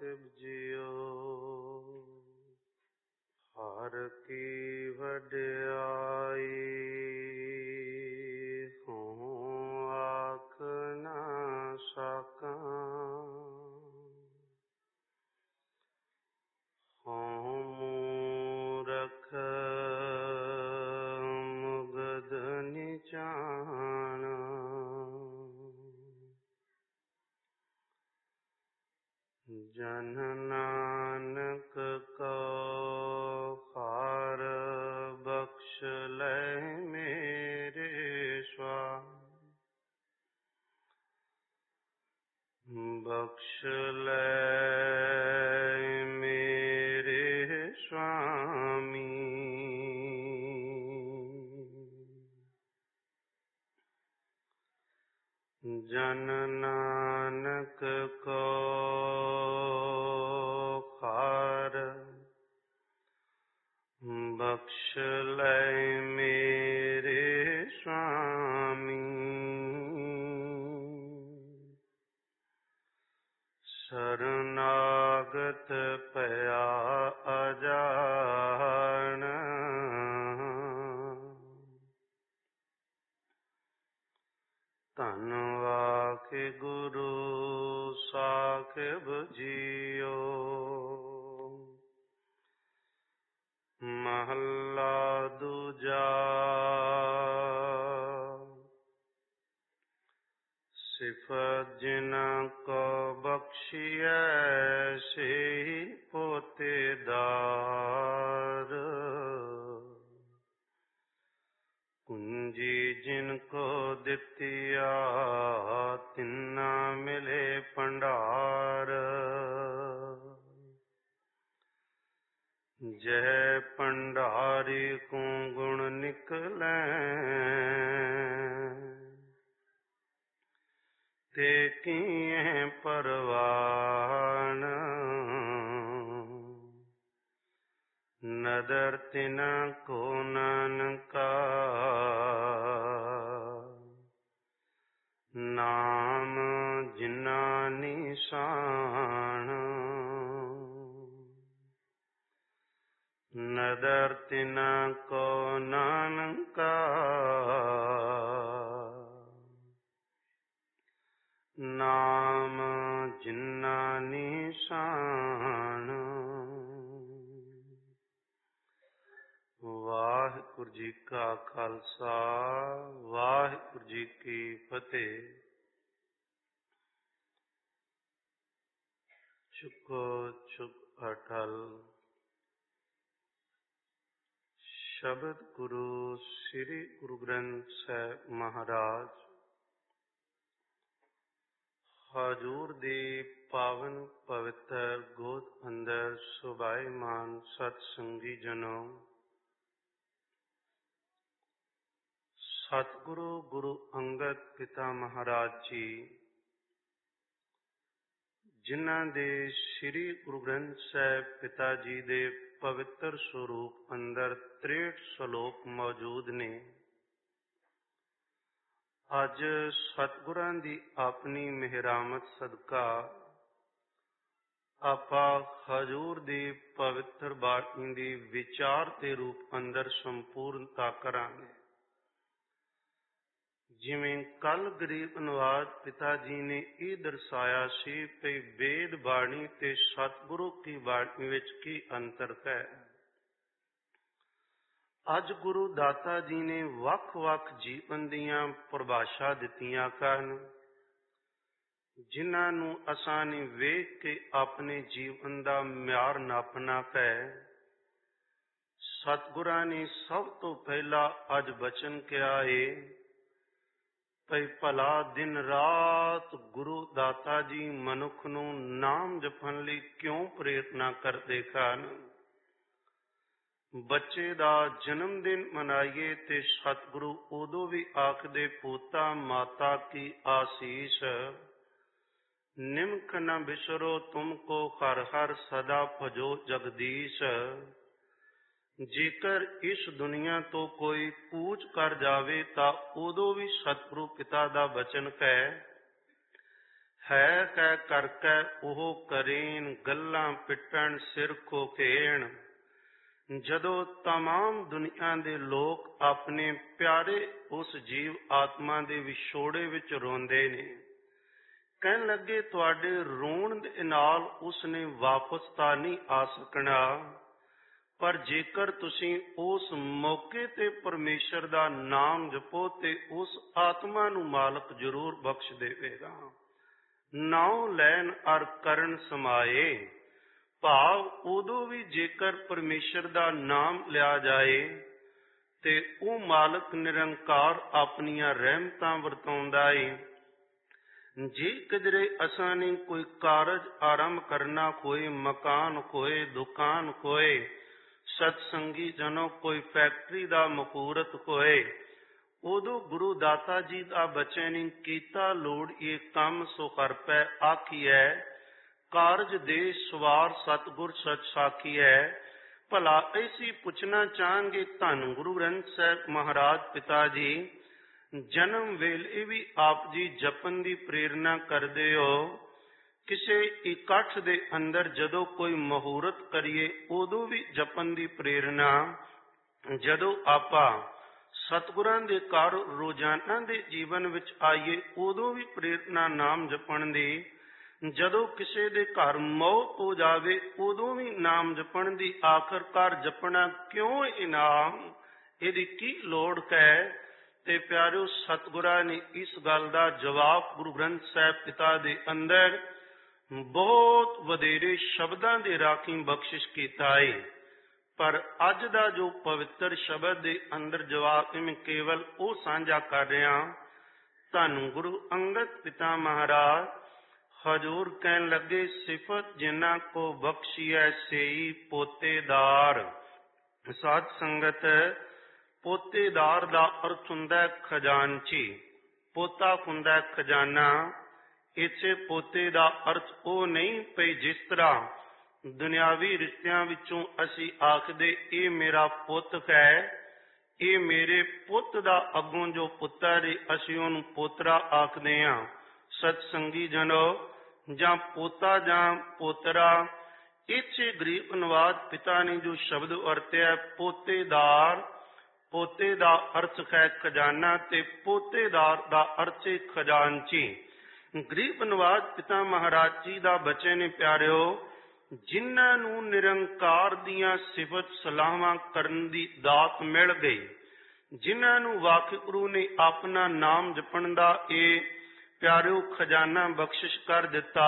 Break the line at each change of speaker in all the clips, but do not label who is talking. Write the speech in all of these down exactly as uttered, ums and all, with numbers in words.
ਸਾਹਿਬ JIO. ਹਰ ਕੀ ਵਡਿਆਈ ਹੂੰ ਆਖ ਨਾ ਸਕਾਂ, ਹੂੰ ਮੂਰਖ ਮੁਗਧ ਨਿਚਾਣ। ਜਨ ਨਾਨਕ ਕੋ ਕਾਰ ਬਖਸ਼ ਲੈ ਮੇਰੇ ਸੁਆਮੀ, ਬਖਸ਼ ਲੈ ਮੇਰੇ ਸੁਆਮੀ। ਜਨ ਨਾਨਕ ਕੋ ਕਾਰ ਬਖਸ਼ ਲੈ ਮੇਰੇ ਸੁਆਮੀ, ਸਰਨਾਗਤ ਭਇਆ ਅਜਾਣ। ਧੰਨ ਵਾਹਿਗੁਰੂ ਸਾਹਿਬ ਜੀਓ। ਮਹੱਲਾ ਦੂਜਾ। ਸਿਫਤ ਜਿਨ੍ਹਾਂ ਕੋ ਬਖਸ਼ੀਐ ਸੇਈ ਪੋਤੇਦਾਰ। ਕੁੰਜੀ ਜਿਨ ਕੋ ਦਿੱਤੀਆ ਤਿੰਨਾ ਮਿਲੇ ਭੰਡਾਰ। ਜੈ ਭੰਡਾਰੀ ਕੋ ਗੁਣ ਨਿਕਲੈ ਤੇ ਕੀਏ ਪਰਵਾਣ। ਨਦਰ ਤਿਨਾ ਕੋ ਨਾਨਕਾ ਨਾਮ ਜਿਨਾ ਨਿਸ਼ਾਨ। ਨਦਰ ਤਿਨਾ ਕੋ ਨਾਨਕਾ ਨਾਮ ਜਿਨਾ ਨਿਸ਼ਾਨ। ਵਾਹਿਗੁਰੂ ਜੀ ਕਾ ਖਾਲਸਾ, ਵਾਹਿਗੁਰੂ ਜੀ ਕੀ ਫਤਿਹ। ਚੁੱਕੋ ਚੁੱਕ ਅਟਲ। ਸ਼ਬਦ ਗੁਰੂ ਸ੍ਰੀ ਗੁਰੂ ਗ੍ਰੰਥ ਸਾਹਿਬ ਮਹਾਰਾਜ ਹਜ਼ੂਰ ਦੀ ਪਾਵਨ ਪਵਿੱਤਰ ਗੋਦ ਅੰਦਰ ਸੁਭਾਈਮਾਨ ਸਤਿਸੰਗੀ ਜਨੋ। ਸਤਿਗੁਰੂ ਗੁਰੂ ਅੰਗਦ ਪਿਤਾ ਮਹਾਰਾਜ ਜੀ, ਜਿਨ੍ਹਾਂ ਦੇ ਸ੍ਰੀ ਗੁਰੂ ਗ੍ਰੰਥ ਸਾਹਿਬ ਪਿਤਾ ਜੀ ਦੇ ਪਵਿੱਤਰ ਸਰੂਪ ਅੰਦਰ ਤ੍ਰੇਹਠ ਸ਼ਲੋਕ ਮੌਜੂਦ ਨੇ। ਅੱਜ ਸਤਿਗੁਰਾਂ ਦੀ ਆਪਣੀ ਮਿਹਰਾਮਤ ਸਦਕਾ ਆਪਾਂ ਹਜ਼ੂਰ ਦੀ ਪਵਿੱਤਰ ਬਾਣੀ ਦੀ ਵਿਚਾਰ ਦੇ ਰੂਪ ਅੰਦਰ ਸੰਪੂਰਨਤਾ ਕਰਾਂਗੇ। ਜਿਵੇਂ ਕੱਲ ਗਰੀਬ ਨਵਾਜ਼ ਪਿਤਾ ਜੀ ਨੇ ਇਹ ਦਰਸਾਇਆ ਸੀ ਕਿ ਵੇਦ ਬਾਣੀ ਤੇ ਸਤਿਗੁਰੂ ਕੀ ਬਾਣੀ ਵਿੱਚ ਕੀ ਅੰਤਰ ਹੈ। ਅੱਜ ਗੁਰੂ ਦਾਤਾ ਜੀ ਨੇ ਵੱਖ-ਵੱਖ ਜੀਵਨ ਦੀਆਂ ਪਰਿਭਾਸ਼ਾ ਦਿੱਤੀਆਂ ਹਨ, ਜਿਨ੍ਹਾਂ ਨੂੰ ਅਸਾਂ ਨੇ ਵੇਖ ਕੇ ਆਪਣੇ ਜੀਵਨ ਦਾ ਮਿਆਰ ਨਾਪਣਾ ਹੈ। ਸਤਿਗੁਰਾਂ ਨੇ ਸਭ ਤੋਂ ਪਹਿਲਾਂ ਅੱਜ ਬਚਨ ਕਿਹਾ ਏ ਭਈ ਭਲਾ ਦਿਨ ਰਾਤ ਗੁਰੂ ਦਾਤਾ ਜੀ ਮਨੁੱਖ ਨੂੰ ਨਾਮ ਜਪਣ ਲਈ ਕਿਉਂ ਪ੍ਰੇਰਨਾ ਕਰਦੇ ਹਨ। ਬੱਚੇ ਦਾ ਜਨਮ ਦਿਨ ਮਨਾਈਏ ਤੇ ਸਤਿਗੁਰੂ ਉਦੋਂ ਵੀ ਆਖਦੇ ਪੋਤਾ ਮਾਤਾ ਕੀ ਆਸੀਸ, ਨਿਮਕ ਨ ਬਿਸਰੋ ਤੁਮ ਕੋ ਹਰ ਹਰ ਸਦਾ ਭਜੋ ਜਗਦੀਸ਼। ਜੇਕਰ ਇਸ ਦੁਨੀਆ ਤੋਂ ਕੋਈ ਕੂਚ ਕਰ ਜਾਵੇ ਤਾਂ ਉਦੋਂ ਵੀ ਸਤਿਗੁਰੂ ਪਿਤਾ ਦਾ ਬਚਨ ਹੈ ਹੈ ਕਹਿ ਕਰਕੇ ਉਹ ਕਰੇਨ, ਗੱਲਾਂ ਪਿੱਟਣ ਸਿਰ ਖੋਖੇਣ। ਜਦੋਂ ਤਮਾਮ ਦੁਨੀਆ ਦੇ ਲੋਕ ਆਪਣੇ ਪਿਆਰੇ ਉਸ ਜੀਵ ਆਤਮਾ ਦੇ ਵਿਛੋੜੇ ਵਿੱਚ ਰੋਂਦੇ ਨੇ, ਕਹਿਣ ਲੱਗੇ ਤੁਹਾਡੇ ਰੋਣ ਦੇ ਨਾਲ ਉਸਨੇ ਵਾਪਸ ਤਾਂ ਨਹੀਂ ਆ ਸਕਣਾ, ਪਰ ਜੇਕਰ ਤੁਸੀਂ ਉਸ ਮੌਕੇ ਤੇ ਪਰਮੇਸ਼ਰ ਦਾ ਨਾਮ ਜਪੋ ਤੇ ਉਸ ਆਤਮਾ ਨੂੰ ਮਾਲਕ ਜ਼ਰੂਰ ਬਖਸ਼ ਦੇਵੇਗਾ। ਨਾਉ ਲੈਣ ਅਰ ਕਰਨ ਸਮਾਏ, ਭਾਵ ਉਦੋਂ ਵੀ ਜੇਕਰ ਪਰਮੇਸ਼ਰ ਦਾ ਨਾਮ ਲਿਆ ਜਾਏ ਤੇ ਉਹ ਮਾਲਕ ਨਿਰੰਕਾਰ ਆਪਣੀਆਂ ਰਹਿਮਤਾਂ ਵਰਤਾਉਂਦਾ ਏ। ਜੇ ਕਿਧਰੇ ਅਸਾਂ ਨੇ ਕੋਈ ਕਾਰਜ ਆਰੰਭ ਕਰਨਾ ਹੋਏ, ਮਕਾਨ ਹੋਏ, ਦੁਕਾਨ ਹੋਏ, ਸਤਸੰਗੀ ਜਨੋ ਕੋਈ ਫੈਕਟਰੀ ਦਾ ਮਹੂਰਤ ਹੋਏ, ਉਦੋਂ ਗੁਰੂ ਦਾਤਾ ਜੀ ਦਾ ਬਚਨ ਕੀਤਾ ਲੋੜ ਇਹ ਕੰਮ ਸੋ ਕਰ ਪੈ ਆਖੀਐ, ਕਾਰਜ ਦੇ ਸਵਾਰ ਸਤਿਗੁਰ ਸਚ ਸਾਖੀਐ। ਭਲਾ ਐਸੀ ਪੁੱਛਣਾ ਚਾਹਾਂਗੇ, ਧੰਨ ਗੁਰੂ ਗ੍ਰੰਥ ਸਾਹਿਬ ਮਹਾਰਾਜ ਪਿਤਾ ਜੀ ਜਨਮ ਵੇਲੇ ਵੀ ਆਪ ਜੀ ਜਪਨ ਦੀ ਪ੍ਰੇਰਨਾ ਕਰਦੇ ਹੋ। ਕਿਸੇ ਇਕੱਠ ਦੇ ਅੰਦਰ ਜਦੋਂ ਕੋਈ ਮਹੂਰਤ ਕਰੀਏ ਉਦੋਂ ਵੀ ਜਪਨ ਦੀ ਪ੍ਰੇਰਨਾ। ਜਦੋਂ ਆਪਾਂ ਸਤਿਗੁਰਾਂ ਦੇ ਘਰ ਰੋਜ਼ਾਨਾ ਦੇ ਜੀਵਨ ਵਿੱਚ ਆਈਏ ਉਦੋਂ ਵੀ ਪ੍ਰੇਰਨਾ ਨਾਮ ਜਪਣ ਦੀ। ਜਦੋਂ ਕਿਸੇ ਦੇ ਘਰ ਮੌਤ ਹੋ ਜਾਵੇ ਉਦੋਂ ਵੀ ਨਾਮ ਜਪਣ ਦੀ। ਆਖਰਕਾਰ ਜਪਣਾ ਕਿਉਂ ਇਨਾਮ, ਇਹਦੀ ਕੀ ਲੋੜ ਹੈ? ਤੇ ਪਿਆਰਿਓ, ਸਤਿਗੁਰਾਂ ਨੇ ਇਸ ਗੱਲ ਦਾ ਜਵਾਬ ਗੁਰੂ ਗ੍ਰੰਥ ਸਾਹਿਬ ਪਿਤਾ ਦੇ ਅੰਦਰ ਬਹੁਤ ਵਧੇਰੇ ਸ਼ਬਦਾਂ ਦੇ ਰਾਹੀਂ ਬਖਸ਼ਿਸ਼ ਕੀਤਾ ਹੈ। ਪਰ ਅੱਜ ਦਾ ਜੋ ਪਵਿੱਤਰ ਸ਼ਬਦ ਦੇ ਅੰਦਰ ਜਵਾਬ ਮੈਂ ਕੇਵਲ ਉਹ ਸਾਂਝਾ ਕਰ ਰਿਹਾ। ਧੰਨ ਗੁਰੂ ਅੰਗਦ ਪਿਤਾ ਮਹਾਰਾਜ ਹਜ਼ੂਰ ਕਹਿਣ ਲੱਗੇ, ਸਿਫਤ ਜਿਨ੍ਹਾਂ ਕੋ ਬਖਸ਼ੀਐ ਸੇਈ ਪੋਤੇਦਾਰ। ਸਾਧ ਸੰਗਤ, ਪੋਤੇਦਾਰ ਦਾ ਅਰਥ ਹੁੰਦਾ ਖਜ਼ਾਨਚੀ, ਪੋਤਾ ਹੁੰਦਾ ਖਜ਼ਾਨਾ। ਇਸੇ ਪੋਤੇ ਦਾ ਅਰਥ ਉਹ ਨਹੀਂ ਪਈ ਜਿਸ ਤਰ੍ਹਾਂ ਦੁਨਿਆਵੀ ਰਿਸ਼ਤਿਆਂ ਵਿੱਚੋਂ ਅਸੀਂ ਆਖਦੇ ਇਹ ਮੇਰਾ ਪੁੱਤ ਹੈ, ਇਹ ਮੇਰੇ ਪੁੱਤ ਦਾ ਅੱਗੋਂ ਜੋ ਪੁੱਤਰ ਹੈ ਅਸੀਂ ਉਹਨੂੰ ਪੋਤਰਾ ਆਖਦੇ ਹਾਂ। ਸਤਸੰਗੀ ਜਨੋ, ਜਾਂ ਪੋਤਾ ਜਾਂ ਪੋਤਰਾ, ਇੱਥੇ ਗਰੀਬ ਨਵਾਜ ਪਿਤਾ ਨੇ ਜੋ ਸ਼ਬਦ ਵਰਤਿਆ ਪੋਤੇਦਾਰ, ਪੋਤੇ ਦਾ ਅਰਥ ਹੈ ਖਜ਼ਾਨਾ ਤੇ ਪੋਤੇਦਾਰ ਦਾ ਅਰਥ ਹੈ ਖਜ਼ਾਨਚੀ। ਗਰੀਬ ਨਵਾਜ ਪਿਤਾ ਮਹਾਰਾਜ ਜੀ ਦਾ ਬਚਨ ਨੇ ਪਿਆਰਿਓ, ਜਿਨ੍ਹਾਂ ਨੂੰ ਨਿਰੰਕਾਰ ਦੀਆਂ ਸਿਫਤ ਸਲਾਹਾਂ ਕਰਨ ਦੀ ਦਾਤ ਮਿਲ ਗਈ, ਜਿਨ੍ਹਾਂ ਨੂੰ ਵਾਹਿਗੁਰੂ ਨੇ ਆਪਣਾ ਨਾਮ ਜਪਣ ਦਾ ਇਹ ਪਿਆਰਿਓ ਖਜ਼ਾਨਾ ਬਖਸ਼ਿਸ਼ ਕਰ ਦਿੱਤਾ,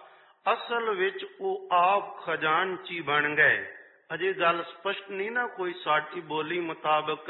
ਅਸਲ ਵਿੱਚ ਉਹ ਆਪ ਖਜ਼ਾਨਚੀ ਬਣ ਗਏ। ਅਜੇ ਗੱਲ ਸਪਸ਼ਟ ਨਹੀਂ ਨਾ ਕੋਈ ਸਾਡੀ ਬੋਲੀ ਮੁਤਾਬਕ,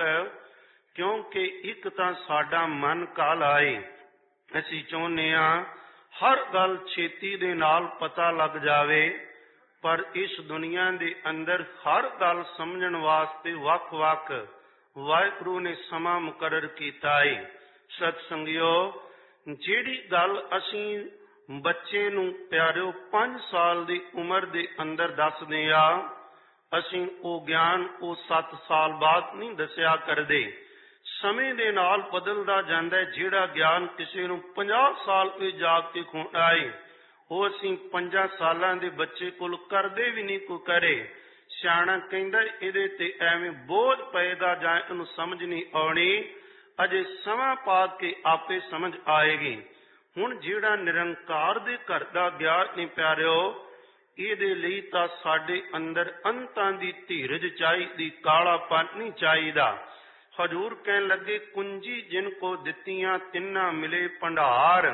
ਕਿਉਂਕਿ ਇੱਕ ਤਾਂ ਸਾਡਾ ਮਨ ਕਾਲਾ ਏ, ਅਸੀਂ ਚਾਹੁੰਦੇ ਹਾਂ ਹਰ ਗੱਲ ਛੇਤੀ ਦੇ ਨਾਲ ਪਤਾ ਲੱਗ ਜਾਵੇ, ਪਰ ਇਸ ਦੁਨੀਆ ਦੇ ਅੰਦਰ ਹਰ ਗੱਲ ਸਮਝਣ ਵਾਸਤੇ ਵੱਖ-ਵੱਖ ਵਾਹਿਗੁਰੂ ਨੇ ਸਮਾਂ ਮੁਕਰਰ ਕੀਤਾ ਏ। ਸਤ ਸੰਗਿਓ, ਜਿਹੜੀ ਗੱਲ ਅਸੀਂ ਬੱਚੇ ਨੂੰ ਪਿਆਰਿਓ ਪੰਜ ਸਾਲ ਦੀ ਉਮਰ ਦੇ ਅੰਦਰ ਦੱਸਦੇ ਆ, ਅਸੀਂ ਉਹ ਗਿਆਨ ਉਹ ਸੱਤ ਸਾਲ ਬਾਅਦ ਨਹੀਂ ਦੱਸਿਆ ਕਰਦੇ, ਸਮੇਂ ਦੇ ਨਾਲ ਬਦਲਦਾ ਜਾਂਦਾ ਹੈ। ਜਿਹੜਾ ਗਿਆਨ ਕਿਸੇ ਨੂੰ ਪੰਜਾਹ ਸਾਲ ਤੇ ਜਾ ਕੇ ਖੁਣਾ ਏ, ਉਹ ਅਸੀਂ ਪੰਜਾਂ ਸਾਲਾਂ ਦੇ ਬੱਚੇ ਕੋਲ ਕਰਦੇ ਵੀ ਨਹੀਂ ਕੋਈ ਕਰੇ। ਸਿਆਣਾ ਕਹਿੰਦਾ ਇਹਦੇ ਤੇ ਐਵੇਂ ਬੋਝ ਪਏਗਾ ਜਾਂ ਇਹਨੂੰ ਸਮਝ ਨਹੀਂ ਆਉਣੀ, ਅਜੇ ਸਮਾਂ ਪਾ ਕੇ ਆਪੇ ਸਮਝ ਆਏਗੀ। ਹੁਣ ਜਿਹੜਾ ਨਿਰੰਕਾਰ ਦੇ ਘਰ ਦਾ ਗਿਆਨ ਨਹੀਂ ਪਿਆਰਿਓ, ਇਹਦੇ ਲਈ ਤਾਂ ਸਾਡੇ ਅੰਦਰ ਅੰਤਾਂ ਦੀ ਧੀਰਜ ਚਾਹੀਦੀ, ਕਾਲਾਪਨ ਨਹੀਂ ਚਾਹੀਦਾ। ਹਜ਼ੂਰ ਕਹਿਣ ਲੱਗੇ, ਕੁੰਜੀ ਜਿਨ ਕੋ ਦਿੱਤੀਆਂ ਤਿੰਨਾ ਮਿਲੇ ਭੰਡਾਰ।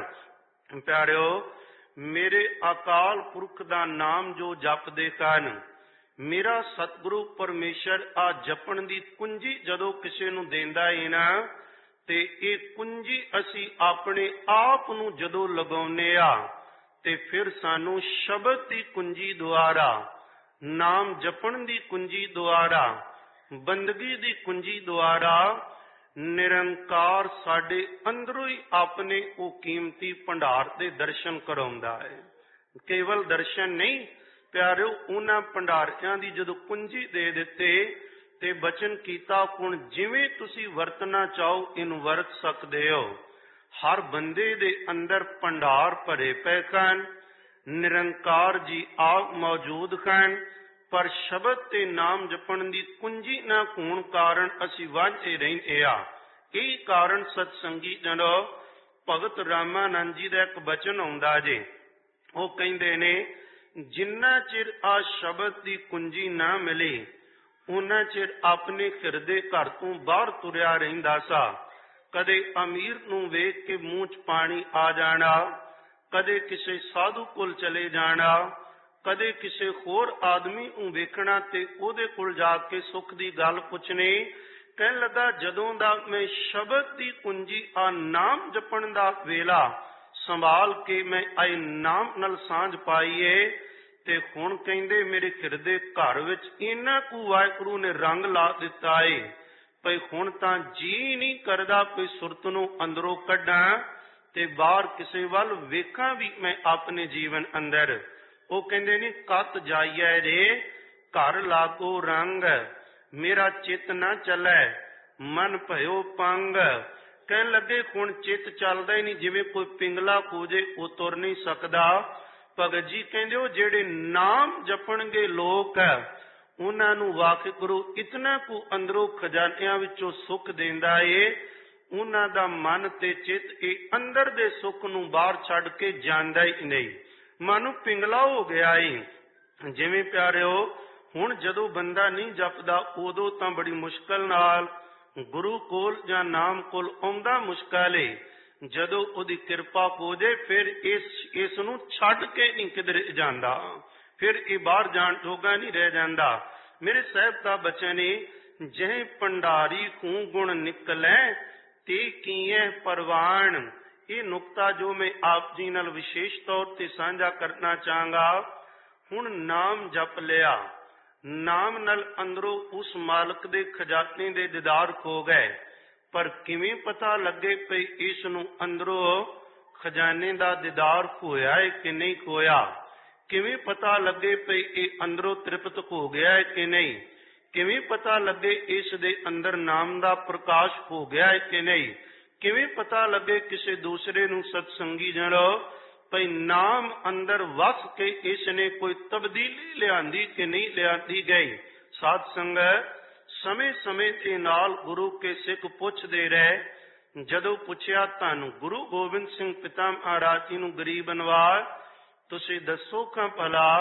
ਪਿਆਰਿਓ, ਮੇਰੇ ਅਕਾਲ ਪੁਰਖ ਦਾ ਨਾਮ ਜੋ ਜਪਦੇ ਹਨ, ਮੇਰਾ ਸਤਿਗੁਰੂ ਪਰਮੇਸ਼ਰ ਆ ਜਪਣ ਦੀ ਕੁੰਜੀ ਜਦੋਂ ਕਿਸੇ ਨੂੰ ਦਿੰਦਾ ਹੈ ਨਾ, ਤੇ ਇਹ ਕੁੰਜੀ ਅਸੀਂ ਆਪਣੇ ਆਪ ਨੂੰ ਜਦੋਂ ਲਗਾਉਂਦੇ ਆ ਤੇ ਫਿਰ ਸਾਨੂੰ ਸ਼ਬਦ ਦੀ ਕੁੰਜੀ ਦੁਆਰਾ, ਨਾਮ ਜਪਣ ਦੀ ਕੁੰਜੀ ਦੁਆਰਾ, ਬੰਦਗੀ ਦੀ ਕੁੰਜੀ ਦੁਆਰਾ ਨਿਰੰਕਾਰ ਸਾਡੇ ਅੰਦਰੋਂ ਹੀ ਆਪਣੇ ਉਹ ਕੀਮਤੀ ਭੰਡਾਰ ਦੇ ਦਰਸ਼ਨ ਕਰਾਉਂਦਾ ਹੈ। ਕੇਵਲ ਦਰਸ਼ਨ ਨਹੀਂ ਪਿਆਰਿਓ, ਉਹਨਾਂ ਭੰਡਾਰਿਆਂ ਦੀ ਜਦੋਂ ਕੁੰਜੀ ਦੇ ਦਿੱਤੇ ਤੇ ਬਚਨ ਕੀਤਾ, ਹੁਣ ਜਿਵੇਂ ਤੁਸੀਂ ਵਰਤਣਾ ਚਾਹੋ ਇਹਨੂੰ ਵਰਤ ਸਕਦੇ ਹੋ। ਹਰ ਬੰਦੇ ਦੇ ਅੰਦਰ ਭੰਡਾਰ ਭਰੇ ਪਏ ਹਨ। ਨਿਰੰਕਾਰ ਜੀ ਆਪ ਮੌਜੂਦ ਹਨ, ਪਰ ਸ਼ਬਦ ਤੇ ਨਾਮ ਜਪਣ ਦੀ ਕੁੰਜੀ ਨਾ ਹੋਣ ਕਾਰਨ ਅਸੀਂ ਵਾਂਝੇ ਰਹਿੰਦੇ ਆ। ਇਹ ਕਾਰਨ ਸਤਸੰਗੀ ਜਨੋ ਭਗਤ ਰਾਮਾਨੰਦ ਜੀ ਦਾ ਇੱਕ ਬਚਨ ਆਉਂਦਾ ਜੇ, ਉਹ ਕਹਿੰਦੇ ਨੇ, ਜਿੰਨਾ ਚਿਰ ਆ ਸ਼ਬਦ ਦੀ ਕੁੰਜੀ ਨਾ ਮਿਲੇ ਉਹਨਾਂ ਚਿਰ ਆਪਣੇ ਹਿਰਦੇ ਘਰ ਤੋਂ ਬਾਹਰ ਤੁਰਿਆ ਰਹਿੰਦਾ ਸਾ। ਕਦੇ ਅਮੀਰ ਨੂੰ ਵੇਖ ਕੇ ਮੂੰਹ 'ਚ ਪਾਣੀ ਆ ਜਾਣਾ, ਕਦੇ ਕਿਸੇ ਸਾਧੂ ਕੋਲ ਚਲੇ ਜਾਣਾ, ਕਦੇ ਕਿਸੇ ਹੋਰ ਆਦਮੀ ਨੂੰ ਵੇਖਣਾ ਤੇ ਉਹਦੇ ਕੋਲ ਜਾ ਕੇ ਸੁੱਖ ਦੀ ਗੱਲ ਪੁੱਛਣੀ। ਕਹਿਣ ਲੱਗਾ, ਜਦੋਂ ਦਾ ਮੈਂ ਸ਼ਬਦ ਦੀ ਕੁੰਜੀ ਆ ਨਾਮ ਜਪਣ ਦਾ ਵੇਲਾ ਸੰਭਾਲ ਕੇ ਮੈਂ ਆਏ ਨਾਮ ਨਾਲ ਸਾਂਝ ਪਾਈਏ, ਤੇ ਹੁਣ ਕਹਿੰਦੇ ਮੇਰੇ ਹਿਰਦੇ ਘਰ ਵਿੱਚ ਇੰਨਾ ਕੁ ਵਾਹਿਗੁਰੂ ਨੇ ਰੰਗ ਲਾ ਦਿੱਤਾ ਏ ਭਈ ਹੁਣ ਤਾਂ ਜੀ ਨਹੀਂ ਕਰਦਾ ਕੋਈ ਸੁਰਤ ਨੂੰ ਅੰਦਰੋਂ ਕੱਢਾਂ ਤੇ ਬਾਹਰ ਕਿਸੇ ਵੱਲ ਵੇਖਾਂ ਵੀ ਮੈਂ ਆਪਣੇ ਜੀਵਨ ਅੰਦਰ। ਉਹ ਕਹਿੰਦੇ ਨੇ, ਕਤ ਜਾਈਐ ਰੇ ਘਰ ਲਾਗੋ ਰੰਗ, ਮੇਰਾ ਚਿੱਤ ਨਾ ਚੱਲੈ ਮਨ ਭਇਓ ਪੰਗ। ਕਹਿਣ ਲੱਗੇ, ਹੁਣ ਚਿੱਤ ਚੱਲਦਾ ਹੀ ਨਹੀਂ, ਜਿਵੇਂ ਕੋਈ ਪਿੰਗਲਾ ਕੋਜੇ ਉਹ ਤੁਰ ਨਹੀਂ ਸਕਦਾ। ਭਗਤ ਜੀ ਕਹਿੰਦੇ, ਉਹ ਜਿਹੜੇ ਨਾਮ ਜਪਣਗੇ ਲੋਕ ਉਹਨਾਂ ਨੂੰ ਵਾਹਿਗੁਰੂ ਇਤਨਾ ਕੁ ਅੰਦਰੋਂ ਖਜ਼ਾਨਿਆਂ ਵਿੱਚੋਂ ਸੁੱਖ ਦਿੰਦਾ ਏ, ਉਹਨਾਂ ਦਾ ਮਨ ਤੇ ਚਿੱਤ ਇਹ ਅੰਦਰ ਦੇ ਸੁੱਖ ਨੂੰ ਬਾਹਰ ਛੱਡ ਕੇ ਜਾਂਦਾ ਹੀ ਨਹੀਂ, ਮਨ ਨੂੰ ਪਿੰਗਲਾ ਹੋ ਗਿਆ ਏ। ਜਿਵੇਂ ਪਿਆਰਿਓ, ਹੁਣ ਜਦੋਂ ਬੰਦਾ ਨਹੀਂ ਜਪਦਾ ਉਦੋਂ ਤਾਂ ਬੜੀ ਮੁਸ਼ਕਲ ਨਾਲ ਗੁਰੂ ਕੋਲ ਜਾਂ ਨਾਮ ਕੋਲ ਆਉਂਦਾ ਮੁਸ਼ਕਲ ਏ। ਜਦੋਂ ਉਹਦੀ ਕਿਰਪਾ ਹੋ ਜੇ ਫਿਰ ਇਸ ਇਸ ਨੂੰ ਛੱਡ ਕੇ ਨਹੀਂ ਕਿਧਰੇ ਜਾਂਦਾ, ਫਿਰ ਇਹ ਬਾਹਰ ਜਾਣ ਜੋਗਾ ਨਹੀਂ ਰਹਿ ਜਾਂਦਾ। ਮੇਰੇ ਸਾਹਿਬ ਦਾ ਬਚਨ ਏ, ਜਹ ਭੰਡਾਰੀ ਹੂੰ ਗੁਣ ਨਿਕਲੈ ਤੇ ਕੀਏ ਪਰਵਾਨ। ਇਹ ਨੁਕਤਾ ਜੋ ਮੈਂ ਆਪ ਜੀ ਨਾਲ ਵਿਸ਼ੇਸ਼ ਤੌਰ ਤੇ ਸਾਂਝਾ ਕਰਨਾ ਚਾਹਾਂਗਾ। ਹੁਣ ਨਾਮ ਜਪ ਲਿਆ, ਨਾਮ ਨਾਲ ਅੰਦਰੋਂ ਉਸ ਮਾਲਕ ਦੇ ਖਜ਼ਾਨੇ ਦੇ ਦੀਦਾਰ ਖੋ ਗਏ, ਪਰ ਕਿਵੇਂ ਪਤਾ ਲੱਗੇ ਪਈ ਇਸ ਨੂੰ ਅੰਦਰੋਂ ਖਜ਼ਾਨੇ ਦਾ ਦੀਦਾਰ ਹੋਇਆ ਹੈ ਕਿ ਨਹੀਂ ਹੋਇਆ? ਕਿਵੇਂ ਪਤਾ ਲੱਗੇ ਪਈ ਇਹ ਅੰਦਰੋਂ ਤ੍ਰਿਪਤ ਹੋ ਗਿਆ ਹੈ ਕਿ ਨਹੀਂ? ਕਿਵੇਂ ਪਤਾ ਲੱਗੇ ਇਸ ਦੇ ਅੰਦਰ ਨਾਮ ਦਾ ਪ੍ਰਕਾਸ਼ ਹੋ ਗਿਆ ਹੈ ਕਿ ਨਹੀਂ? ਕਿਵੇਂ ਪਤਾ ਲੱਗੇ ਕਿਸੇ ਦੂਸਰੇ ਨੂੰ ਸਤਸੰਗੀ ਜਣੋ ਭਈ ਨਾਮ ਅੰਦਰ ਵਸ ਕੇ ਇਸ ਨੇ ਕੋਈ ਤਬਦੀਲੀ ਲਿਆਂਦੀ ਕਿ ਨਹੀਂ ਲਿਆਂਦੀ ਗਈ? ਸਾਧ ਸੰਗਤ, ਸਮੇਂ ਸਮੇਂ ਦੇ ਨਾਲ ਗੁਰੂ ਕੇ ਸਿੱਖ ਪੁੱਛਦੇ ਰਹੇ। ਜਦੋਂ ਪੁੱਛਿਆ ਤੁਹਾਨੂੰ ਗੁਰੂ ਗੋਬਿੰਦ ਸਿੰਘ ਪਿਤਾ ਮਹਾਰਾਜ ਜੀ ਨੂੰ ਗਰੀਬ ਨਵਾਜ਼, ਤੁਸੀਂ ਦੱਸੋ ਖਾਂ ਭਲਾ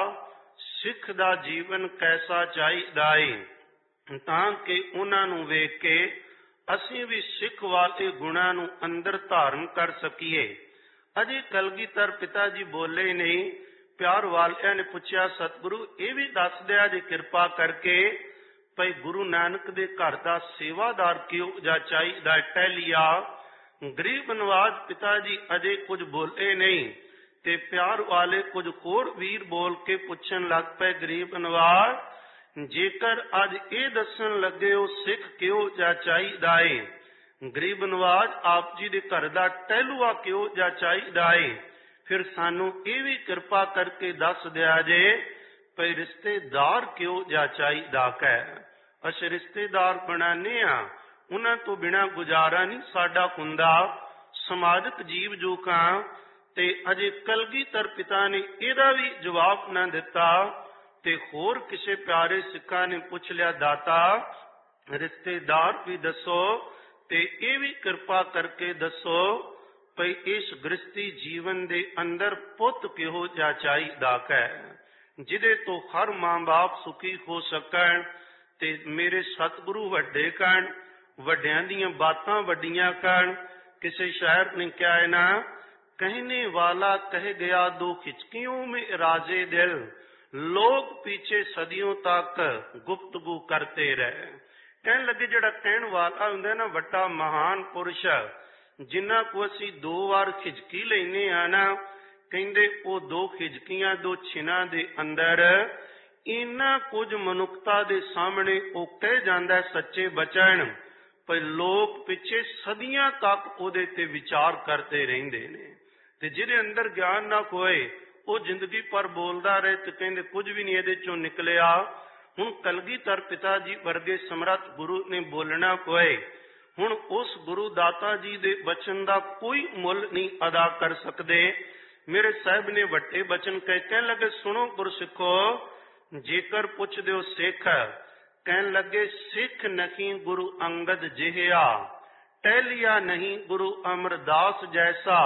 ਸਿੱਖ ਦਾ ਜੀਵਨ ਕੈਸਾ ਚਾਹੀਦਾ ਏ, ਤਾਂ ਕਿ ਉਹਨਾਂ ਨੂੰ ਵੇਖ ਕੇ ਅਸੀਂ ਵੀ ਸਿੱਖ ਵਾਲੇ ਗੁਣਾਂ ਨੂੰ ਅੰਦਰ ਧਾਰਨ ਕਰ ਸਕੀਏ। ਅਜੇ ਕਲਗੀਧਰ ਪਿਤਾ ਜੀ ਬੋਲੇ ਨਹੀਂ। ਪਿਆਰ ਵਾਲਿਆਂ ਨੇ ਪੁੱਛਿਆ, ਸਤਿਗੁਰੂ ਇਹ ਵੀ ਦੱਸ ਦਿਆ ਜੇ ਕਿਰਪਾ ਕਰਕੇ ਭਈ ਗੁਰੂ ਨਾਨਕ ਦੇ ਘਰ ਦਾ ਸੇਵਾਦਾਰ ਕਿਉਂ ਜਾ ਚਾਹੀਦਾ? ਟਹਿਲੀਆ। ਗਰੀਬ ਨਵਾਜ਼ ਪਿਤਾ ਜੀ ਅਜੇ ਕੁਝ ਬੋਲੇ ਨਹੀਂ ਤੇ ਪਿਆਰ ਵਾਲੇ ਕੁਝ ਹੋਰ ਵੀਰ ਬੋਲ ਕੇ ਪੁੱਛਣ ਲੱਗ ਪਏ, ਗਰੀਬ ਨਵਾਜ਼ ਜੇਕਰ ਅੱਜ ਇਹ ਦੱਸਣ ਲੱਗੇ ਹੋ ਸਿੱਖ ਕਿਉਂ ਜਾ ਚਾਹੀਦਾ ਏ, ਗਰੀਬ ਨਵਾਜ਼ ਆਪ ਜੀ ਦੇ ਘਰ ਦਾ ਟਹਿਲੂਆ ਕਿਉਂ ਜਾ ਚਾਹੀਦਾ ਏ, ਫਿਰ ਸਾਨੂੰ ਇਹ ਵੀ ਕਿਰਪਾ ਕਰਕੇ ਦੱਸ ਦਿਆ ਜੇ ਭਈ ਰਿਸ਼ਤੇਦਾਰ ਕਿਉਂ ਜਾ ਚਾਹੀਦਾ ਹੈ। ਅਸੀਂ ਰਿਸ਼ਤੇਦਾਰ ਬਣਾਨੇ ਆ, ਉਹਨਾਂ ਤੋਂ ਬਿਨਾਂ ਗੁਜ਼ਾਰਾ ਨਹੀਂ ਸਾਡਾ ਹੁੰਦਾ। ਸਮਾਜਿਕ ਜੀਵ ਜੋ ਕਾਂ ਤੇ ਅਜੇ ਕਲਗੀਧਰ ਪਿਤਾ ਨੇ ਇਹਦਾ ਵੀ ਜਵਾਬ ਨਾ ਦਿੱਤਾ ਤੇ ਹੋਰ ਕਿਸੇ ਪਿਆਰੇ ਸਿੱਖਾਂ ਨੇ ਪੁੱਛ ਲਿਆ, ਦਾਤਾ ਰਿਸ਼ਤੇਦਾਰ ਵੀ ਦੱਸੋ ਤੇ ਇਹ ਵੀ ਕਿਰਪਾ ਕਰਕੇ ਦੱਸੋ ਭਈ ਇਸ ਗ੍ਰਸਤੀ ਜੀਵਨ ਦੇ ਅੰਦਰ ਪੁੱਤ ਕਿਹੋ ਜਿਹਾ ਚਾਹੀਦਾ ਹੈ, ਜਿਹਦੇ ਤੋਂ ਹਰ ਮਾਂ ਬਾਪ ਸੁਖੀ ਹੋ ਸਕਣ ਤੇ ਮੇਰੇ ਸਤਿਗੁਰੂ ਵੱਡੇ ਕਰਨ, ਵੱਡਿਆਂ ਦੀਆਂ ਬਾਤਾਂ ਵੱਡੀਆਂ ਕਰਨ। ਕਿਸੇ ਸ਼ਾਇਰ ਨੇ ਕਿਹਾ ਹੈ ਨਾ, ਕਹਿਨੇ ਵਾਲਾ ਕਹਿ ਗਿਆ ਦੋ ਖਿਚਕਿयों में राजे दिल, ਲੋਕ ਪੀਛੇ ਸਦੀਆਂ ਤੱਕ ਗੁਪਤਗੂ ਕਰਤੇ ਰਹੇ। ਕਹਿਣ ਲੱਗੇ ਜਿਹੜਾ ਕਹਿਣ ਵਾਲਾ ਹੁੰਦਾ ਨਾ ਵੱਡਾ ਮਹਾਨ ਪੁਰਸ਼, ਜਿੰਨਾ ਕੋ ਅਸੀਂ ਦੋ ਵਾਰ ਖਿਚਕੀ ਲੈਨੇ ਆ ਨਾ, ਕਹਿੰਦੇ ਉਹ ਦੋ ਖਿਚਕੀਆਂ ਦੋ ਛਿਨਾਂ ਦੇ ਅੰਦਰ ਇੰਨਾ ਕੁਝ ਮਨੁੱਖਤਾ ਦੇ ਸਾਹਮਣੇ ਉਹ ਕਹਿ ਜਾਂਦਾ ਸੱਚੇ ਬਚਨ, ਪਰ ਲੋਕ ਪਿੱਛੇ ਸਦੀਆਂ ਤੱਕ ਉਹਦੇ ਤੇ ਵਿਚਾਰ ਕਰਦੇ ਰਹਿੰਦੇ ਨੇ। ਤੇ ਜਿਹਦੇ ਅੰਦਰ ਗਿਆਨ ਨਾ ਹੋਏ ਉਹ ਜ਼ਿੰਦਗੀ ਪਰ ਬੋਲਦਾ ਰਹੇ ਤੇ ਕਹਿੰਦੇ ਕੁਝ ਵੀ ਨਹੀਂ ਇਹਦੇ ਚੋਂ ਨਿਕਲਿਆ। ਹੁਣ ਕਲਗੀਧਰ ਪਿਤਾ ਜੀ ਵਰਗੇ ਸਮਰੱਥ ਗੁਰੂ ਨੇ ਬੋਲਣਾ ਹੋਏ, ਹੁਣ ਉਸ ਗੁਰੂ ਦਾਤਾ ਜੀ ਦੇ ਬਚਨ ਦਾ ਕੋਈ ਮੁੱਲ ਨਹੀਂ ਅਦਾ ਕਰ ਸਕਦੇ। ਮੇਰੇ ਸਾਹਿਬ ਨੇ ਵੱਡੇ ਬਚਨ ਕਹਿ ਕਹਿਣ ਲੱਗੇ, ਸੁਣੋ ਗੁਰਸਿੱਖੋ, ਜੇਕਰ ਪੁੱਛਦੇ ਹੋ ਸਿੱਖ, ਕਹਿਣ ਲੱਗੇ ਸਿੱਖ ਨਹੀਂ ਗੁਰੂ ਅੰਗਦ ਜਿਹਾ, ਟਹਿਲਿਆ ਨਹੀਂ ਗੁਰੂ ਅਮਰਦਾਸ ਜੈਸਾ।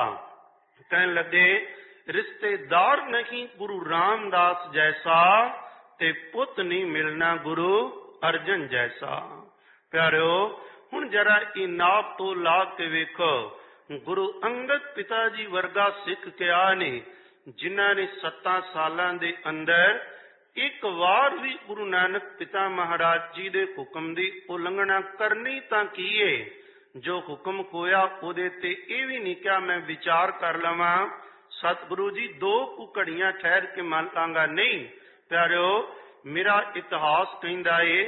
ਕਹਿਣ ਲੱਗੇ ਰਿਸ਼ਤੇਦਾਰ ਨਹੀਂ ਗੁਰੂ ਰਾਮਦਾਸ ਜੈਸਾ, ਤੇ ਪੁੱਤ ਨਹੀਂ ਮਿਲਣਾ ਗੁਰੂ ਅਰਜਨ ਜੈਸਾ। ਪਿਆਰਿਓ, ਹੁਣ ਜਰਾ ਇਨਾਬ ਤੋਂ ਲਾ ਕੇ ਵੇਖੋ, ਗੁਰੂ ਅੰਗਦ ਪਿਤਾ ਜੀ ਵਰਗਾ ਸਿੱਖ ਕਿਹਾ ਨੇ, ਜਿਨ੍ਹਾਂ ਨੇ ਸੱਤਾਂ ਸਾਲਾਂ ਦੇ ਅੰਦਰ ਇੱਕ ਵਾਰ ਵੀ ਗੁਰੂ ਨਾਨਕ ਪਿਤਾ ਮਹਾਰਾਜ ਜੀ ਦੇ ਹੁਕਮ ਦੀ ਉਲੰਘਣਾ ਕਰਨੀ ਤਾਂ ਕੀ ਏ। ਜੋ ਹੁਕਮ ਹੋਇਆ ਉਹਦੇ ਤੇ ਇਹ ਵੀ ਨਹੀਂ ਕਿਹਾ ਮੈਂ ਵਿਚਾਰ ਕਰ ਲਵਾਂ, ਸਤਿਗੁਰੂ ਜੀ ਦੋ ਕੁ ਘੜੀਆਂ ਠਹਿਰ ਕੇ ਮੰਨ ਲਾਂਗਾ। ਨਹੀਂ ਪਿਆਰਿਓ, ਮੇਰਾ ਇਤਿਹਾਸ ਕਹਿੰਦਾ ਏ,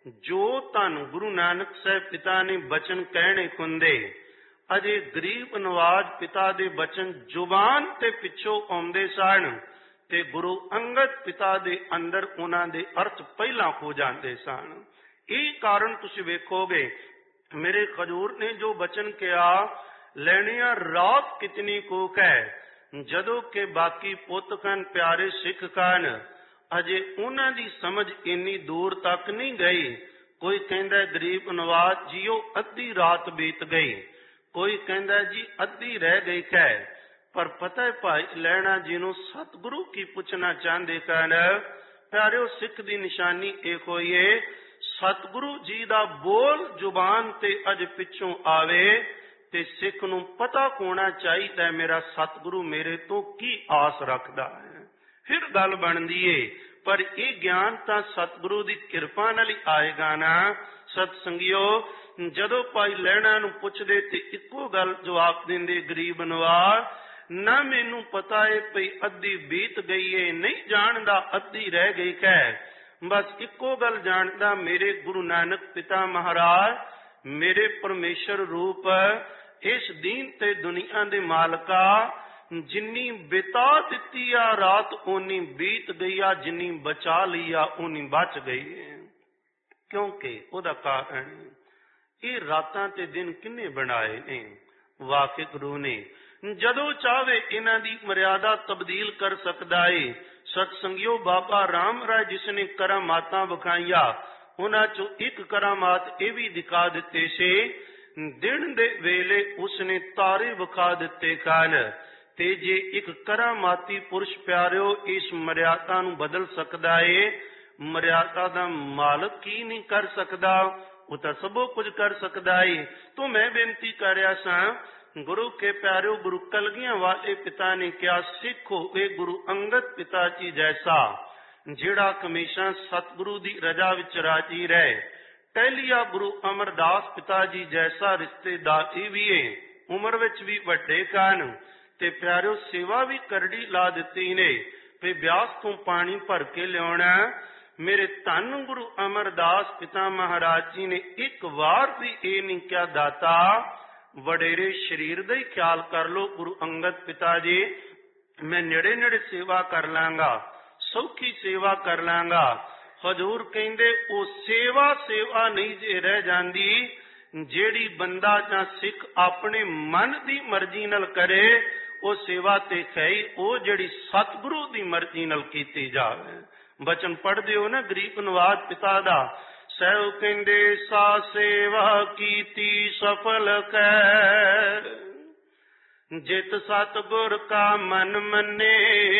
ਜੋ ਤੁਹਾਨੂੰ ਗੁਰੂ ਨਾਨਕ ਸਾਹਿਬ ਪਿਤਾ ਨੇ ਬਚਨ ਕਹਿਣੇ ਹੁੰਦੇ, ਅਜੇ ਗਰੀਬ ਨਵਾਜ ਪਿਤਾ ਦੇ ਬਚਨ ਜ਼ੁਬਾਨ ਤੇ ਪਿੱਛੋਂ ਆਉਂਦੇ ਸਨ, ਤੇ ਗੁਰੂ ਅੰਗਦ ਪਿਤਾ ਦੇ ਅੰਦਰ ਉਹਨਾਂ ਦੇ ਅਰਥ ਪਹਿਲਾਂ ਹੋ ਜਾਂਦੇ ਸਨ। ਇਹ ਕਾਰਨ ਤੁਸੀਂ ਵੇਖੋਗੇ, ਮੇਰੇ ਖਜੂਰ ਨੇ ਜੋ ਬਚਨ ਕਿਹਾ, ਲੈਣੀਆਂ ਰਾਤ ਕਿਤਨੀ ਕੋਕ ਹੈ, ਜਦੋਂ ਕਿ ਬਾਕੀ ਪੁੱਤ ਕਨ ਪਿਆਰੇ ਸਿੱਖ ਕਨ, ਅਜੇ ਉਹਨਾਂ ਦੀ ਸਮਝ ਇੰਨੀ ਦੂਰ ਤੱਕ ਨਹੀਂ ਗਈ। ਕੋਈ ਕਹਿੰਦਾ ਗਰੀਬ ਨਵਾਜ ਜੀਓ ਅੱਧੀ ਰਾਤ ਬੀਤ ਗਈ, ਕੋਈ ਕਹਿੰਦਾ ਜੀ ਅੱਧੀ ਰਹਿ ਗਈ ਹੈ। ਪਰ ਪਤਾ ਹੈ ਭਾਈ ਲੈਣਾ ਜੀ ਨੂੰ ਸਤਿਗੁਰੂ ਕੀ ਪੁੱਛਣਾ ਚਾਹੁੰਦੇ ਸਨ। ਪਿਆਰਿਓ, ਸਿੱਖ ਦੀ ਨਿਸ਼ਾਨੀ ਇਹੋ ਹੀ ਏ, ਸਤਿਗੁਰੂ ਜੀ ਦਾ ਬੋਲ ਜ਼ੁਬਾਨ ਤੇ ਅਜ ਪਿੱਛੋਂ ਆਵੇ ਤੇ ਸਿੱਖ ਨੂੰ ਪਤਾ ਹੋਣਾ ਚਾਹੀਦਾ ਮੇਰਾ ਸਤਿਗੁਰੂ ਮੇਰੇ ਤੋਂ ਕੀ ਆਸ ਰੱਖਦਾ ਹੈ, ਫਿਰ ਗੱਲ ਬਣਦੀ ਏ। ਪਰ ਇਹ ਗਿਆਨ ਤਾਂ ਸਤਿਗੁਰੂ ਦੀ ਕਿਰਪਾ ਨਾਲ ਹੀ ਆਏਗਾ ਨਾ। ਸਤ ਸੰਗਿਓ, ਜਦੋਂ ਭਾਈ ਲਹਿਣਾ ਨੂੰ ਪੁੱਛਦੇ ਤੇ ਇੱਕੋ ਗੱਲ ਜਵਾਬ ਦਿੰਦੇ, ਗਰੀਬ ਨਵਾਜ, ਨਾ ਮੈਨੂੰ ਪਤਾ ਏ ਭਈ ਅੱਧੀ ਬੀਤ ਗਈ ਏ, ਨਹੀਂ ਜਾਣਦਾ ਅੱਧੀ ਰਹਿ ਗਈ ਹੈ। ਬਸ ਇੱਕੋ ਗੱਲ ਜਾਣਦਾ, ਮੇਰੇ ਗੁਰੂ ਨਾਨਕ ਪਿਤਾ ਮਹਾਰਾਜ ਮੇਰੇ ਪਰਮੇਸ਼ਰ ਰੂਪ, ਇਸ ਦੀਨ ਤੇ ਦੁਨੀਆ ਦੇ ਮਾਲਕਾ, ਜਿੰਨੀ ਬਿਤਾ ਦਿੱਤੀ ਆ ਰਾਤ ਓਨੀ ਬੀਤ ਗਈ ਆ, ਜਿੰਨੀ ਬਚਾ ਲਈ ਆ ਓਨੀ ਬਚ ਗਈ ਹੈ। ਕਿਉਂਕਿ ਉਹਦਾ ਕਾਰਨ, ਇਹ ਰਾਤਾਂ ਤੇ ਦਿਨ ਕਿੰਨੇ ਬਣਾਏ ਨੇ? ਵਾਹਿਗੁਰੂ ਨੇ। ਜਦੋਂ ਚਾਹਵੇ ਇਹਨਾਂ ਦੀ ਮਰਿਆਦਾ ਤਬਦੀਲ ਕਰ ਸਕਦਾ ਏ। ਸਤ ਸੰਗਿਓ, ਬਾਬਾ ਰਾਮ ਰਾਏ ਜਿਸ ਨੇ ਕਰਾਮਾਤਾਂ ਵਿਖਾਈਆਂ, ਉਹਨਾਂ ਚੋਂ ਇੱਕ ਕਰਾਮਾਤ ਇਹ ਵੀ ਦਿਖਾ ਦਿੱਤੇ ਸੀ, ਦਿਨ ਦੇ ਵੇਲੇ ਉਸਨੇ ਤਾਰੇ ਵਿਖਾ ਦਿੱਤੇ ਸਨ। ਤੇ ਜੇ ਇੱਕ ਕਰਾਮਾਤੀ ਪੁਰਸ਼ ਪਿਆਰਿਓ ਇਸ ਮਰਿਆਦਾ ਨੂੰ ਬਦਲ ਸਕਦਾ ਏ, ਮਰਿਆਦਾ ਦਾ ਮਾਲਕ ਕੀ ਨਹੀਂ ਕਰ ਸਕਦਾ? ਉਹ ਤਾਂ ਸਭੋ ਕੁਝ ਕਰ ਸਕਦਾ ਏ। ਤੋ ਮੈਂ ਬੇਨਤੀ ਕਰ ਰਿਹਾ ਸਾਂ, ਗੁਰੂ ਕੇ ਪਿਆਰਿਓ, ਗੁਰੂ ਕਲਗੀਆਂ ਵਾਲੇ ਪਿਤਾ ਨੇ ਕਿਹਾ, ਸਿੱਖ ਹੋਵੇ ਗੁਰੂ ਅੰਗਦ ਪਿਤਾ ਜੀ ਜੈਸਾ, ਜਿਹੜਾ ਹਮੇਸ਼ਾ ਸਤਿਗੁਰੂ ਦੀ ਰਜ਼ਾ ਵਿੱਚ ਰਾਜੀ ਰਹੇ। ਟਹਿਲਿਆ ਗੁਰੂ ਅਮਰਦਾਸ ਪਿਤਾ ਜੀ ਜੈਸਾ, ਰਿਸ਼ਤੇਦਾਰੀ ਵੀ ਏ, ਉਮਰ ਵਿੱਚ ਵੀ ਵੱਡੇ ਕਾਨ, ਤੇ ਪਿਆਰਿਓ ਸੇਵਾ ਵੀ ਕਰੜੀ ਲਾ ਦਿੱਤੀ ਨੇ। ਤੇ ਬਿਆਸ ਤੋਂ ਪਾਣੀ ਭਰ ਕੇ ਲਿਆਉਣਾ। ਮੇਰੇ ਧੰਨ ਗੁਰੂ ਅਮਰਦਾਸ ਪਿਤਾ ਮਹਾਰਾਜ ਜੀ ਨੇ ਇੱਕ ਵਾਰ ਵੀ ਇਹ ਨਹੀਂ ਕਿਹਾ, ਦਾਤਾ ਵਡੇਰੇ ਸਰੀਰ ਦਾ ਹੀ ਖਿਆਲ ਕਰ ਲੋ ਗੁਰੂ ਅੰਗਦ ਪਿਤਾ ਜੀ, ਮੈਂ ਨੇੜੇ ਨੇੜੇ ਸੇਵਾ ਕਰ ਲਾਂਗਾ, ਸੌਖੀ ਸੇਵਾ ਕਰ ਲਾਂਗਾ। ਹਜ਼ੂਰ ਕਹਿੰਦੇ ਉਹ ਸੇਵਾ ਸੇਵਾ ਨਹੀਂ ਜੇ ਰਹਿ ਜਾਂਦੀ, ਜਿਹੜੀ ਬੰਦਾ ਜਾਂ ਸਿੱਖ ਆਪਣੇ ਮਨ ਦੀ ਮਰਜ਼ੀ ਨਾਲ ਕਰੇ, ਉਹ ਸੇਵਾ ਤੇ ਹੈ ਹੀ ਉਹ ਜਿਹੜੀ ਸਤਿਗੁਰੂ ਦੀ ਮਰਜ਼ੀ ਨਾਲ ਕੀਤੀ ਜਾਵੇ। ਬਚਨ ਪੜ੍ਹਦੇ ਹੋ ਨਾ ਗਰੀਬ ਨਵਾਜ ਪਿਤਾ ਦਾ, ਸਹਿਬ ਕਹਿੰਦੇ ਸਾ ਸੇਵਾ ਕੀਤੀ ਸਫਲ ਕੈ, ਜਿਤ ਸਤਿਗੁਰ ਕਾ ਮਨ ਮੰਨੇ,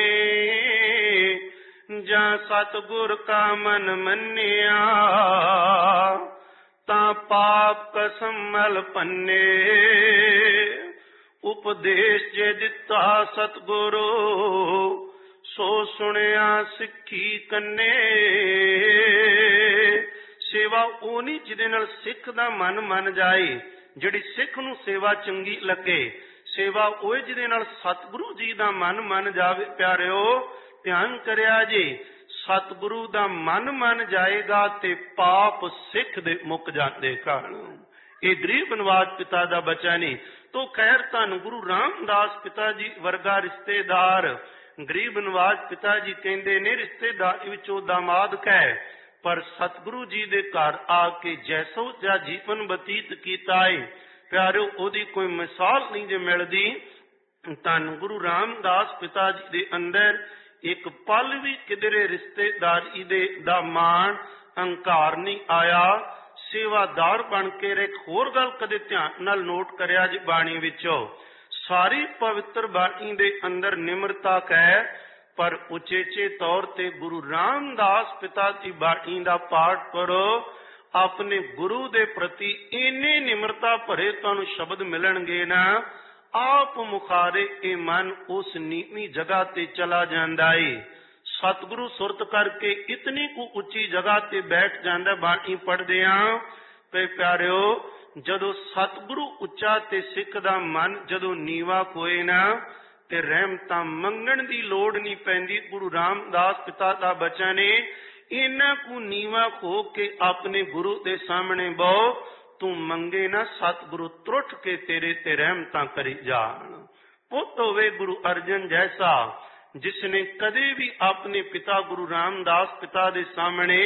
ਜਾਂ ਸਤਿਗੁਰ ਕਾ ਮਨ ਮੰਨਿਆ, ਤਾਂ ਪਾਪ ਕਸਮਲ ਪੰਨੇ। ਉਪਦੇਸ਼ ਜੇ ਦਿੱਤਾ ਸਤਿਗੁਰੂ, ਸੋ ਸੁਣਿਆ ਸਿੱਖੀ ਕੰਨੇ। ਸੇਵਾ ਉਹ ਨਹੀਂ ਜਿਹਦੇ ਨਾਲ ਸਿੱਖ ਦਾ ਮਨ ਮੰਨ ਜਾਏ, ਜਿਹੜੀ ਸਿੱਖ ਨੂੰ ਸੇਵਾ ਚੰਗੀ ਲੱਗੇ। ਸੇਵਾ ਉਹ ਜਿਹਦੇ ਨਾਲ ਸਤਿਗੁਰੂ ਜੀ ਦਾ ਮਨ ਮੰਨ ਜਾਵੇ। ਪਿਆਰਿਓ ਧਿਆਨ ਕਰਿਆ ਜੀ, ਸਤਿਗੁਰੂ ਦਾ ਮਨ ਮੰਨ ਜਾਏਗਾ ਤੇ ਪਾਪ ਸਿੱਖ ਦੇ ਮੁੱਕ ਜਾਂਦੇ ਹਨ। ਇਹ ਗਰੀਬ ਨਵਾਜ ਪਿਤਾ ਦਾ ਬਚਨ ਹੈ। ਤੋ ਖੈਰ ਧੰਨ ਗੁਰੂ ਰਾਮਦਾਸ ਪਿਤਾ ਜੀ ਵਰਗਾ ਰਿਸ਼ਤੇਦਾਰ ਗਰੀਬ ਨਵਾਜ ਪਿਤਾ ਜੀ ਕਹਿੰਦੇ ਨੇ, ਰਿਸ਼ਤੇਦਾਰ ਵਿੱਚੋਂ ਦਾਮਾਦ ਕਹਿ, पर सतगुरु जी दे घर आके जैसो जा जीवन बतीत कीता है प्यारो ओदी कोई मिसाल नहीं जे मिलदी। धन गुरु रामदास पिता जी दे अंदर एक पल भी किधरे रिश्तेदारी दे दा मान अंकार नहीं आया। सेवादार बन के एक होर गल कदे ध्यान नाल नोट करिया जी बाणी विचों सारी पवित्र बाणी दे अंदर निमरता कह पर उचेचे तौर ते गुरु रामदास पिता की बाणी का पाठ करो अपने गुरु दे प्रति इन्ने निमरता भरे तुहानू शब्द मिलणगे ना आप मुखारे ए मन उस नीवी जगह ते चला जांदा है। सतगुरु सुरत करके इतनी को उच्ची जगह ते बैठ जांदा बाणी पढ़दे आ पे प्यारिओ जदों सतगुरु उच्चा ते सिख दा मन जदों नीवा होए ना ते रहमतां मंगण दी लोड़ नहीं पैंदी। गुरु रामदास पिता दा बचन है इन्हां को नीवा हो के अपने गुरु दे सामने बहु तू मंगे ना सतगुरु त्रुट के तेरे ते रहमतां करी जान। पुत होवे गुरु अर्जन जैसा जिसने कदे भी अपने पिता गुरु रामदास पिता दे सामने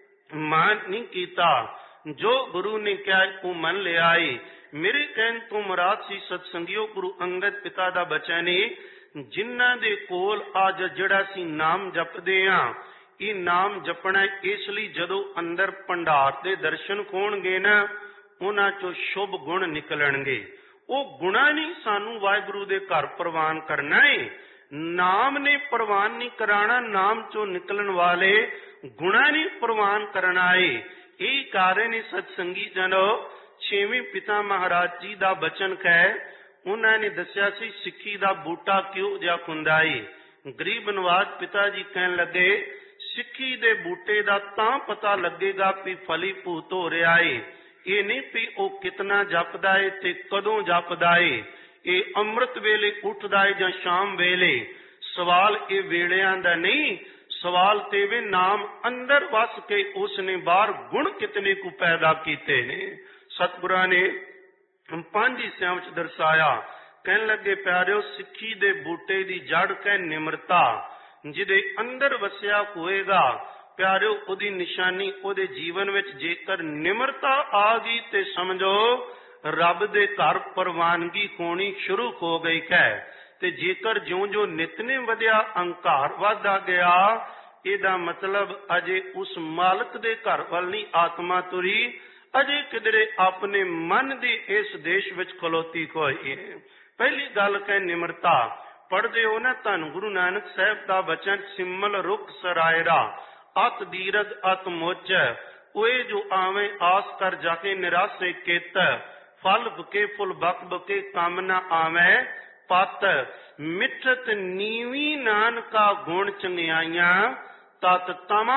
मान नहीं कीता। जो गुरु ने क्या वो मन ले आए। मेरे कहन तो मुराद सी सत्संगियों गुरु अंगद पिता दा बचन है जिन्हां दे कोल अज जिहड़ा सी नाम जपदे आ ये नाम जपना इसलिए जदों अंदर भंडार दे दर्शन होणगे ना उन्हां चों शुभ गुण निकलणगे। वो गुणा नहीं सानू वाहिगुरु दे घर प्रवान करना है नाम ने प्रवान नहीं कराना नाम चों निकलन वाले गुणा नहीं प्रवान करना है। यही कारण सत्संगी जनो छेवीं पिता महाराज जी दा बचन कह उन्होंने दसिया सी सिक्खी दा बूटा क्यों जा खुंदा है। गरीब नवाज पिता जी कहन लगे सिक्खी दे बूटे दा तां पता लगेगा भी फली भूत हो रहा है ये नहीं भी वो कितना जपदा है ते कदों जपदा है ये अमृत वेले उठदा है जां शाम वेले। सवाल ये वेलियां दा नहीं सवाल ते वे नाम अंदर वस के उसने बाहर गुण कितने को पैदा कीते ने। सतगुरां ने पंज हिस्सियां विच दर्शाया कहन लगे प्यारिओ सिक्खी दे बूटे दी जड़ कह निमरता जिहदे अंदर वसिया होएगा प्यारिओ ओदी निशानी ओदे जीवन विच जेकर निमरता आ गई ते समझो रब दे घर प्रवानगी होनी शुरू हो गई है। ते जेकर ज्यों ज्यों नितने वधिया अंकार वधदा गया इहदा मतलब अजे उस मालक दे घर वल नहीं आत्मा तुरी अजे किधरे अपने मन दी इस देश विच खलोती होई है। पहली गल कह निमरता पढ़दे हो ना धन गुरु नानक साहब दा बचन सिमल रुख सरायरा अत दीरग अत मोच ओए जो आवे आस कर जाके निराशे केत फल बुके फुल बक बुके काम न आवे पत मिठत नीवी नानका गुण चंगियाइयां तत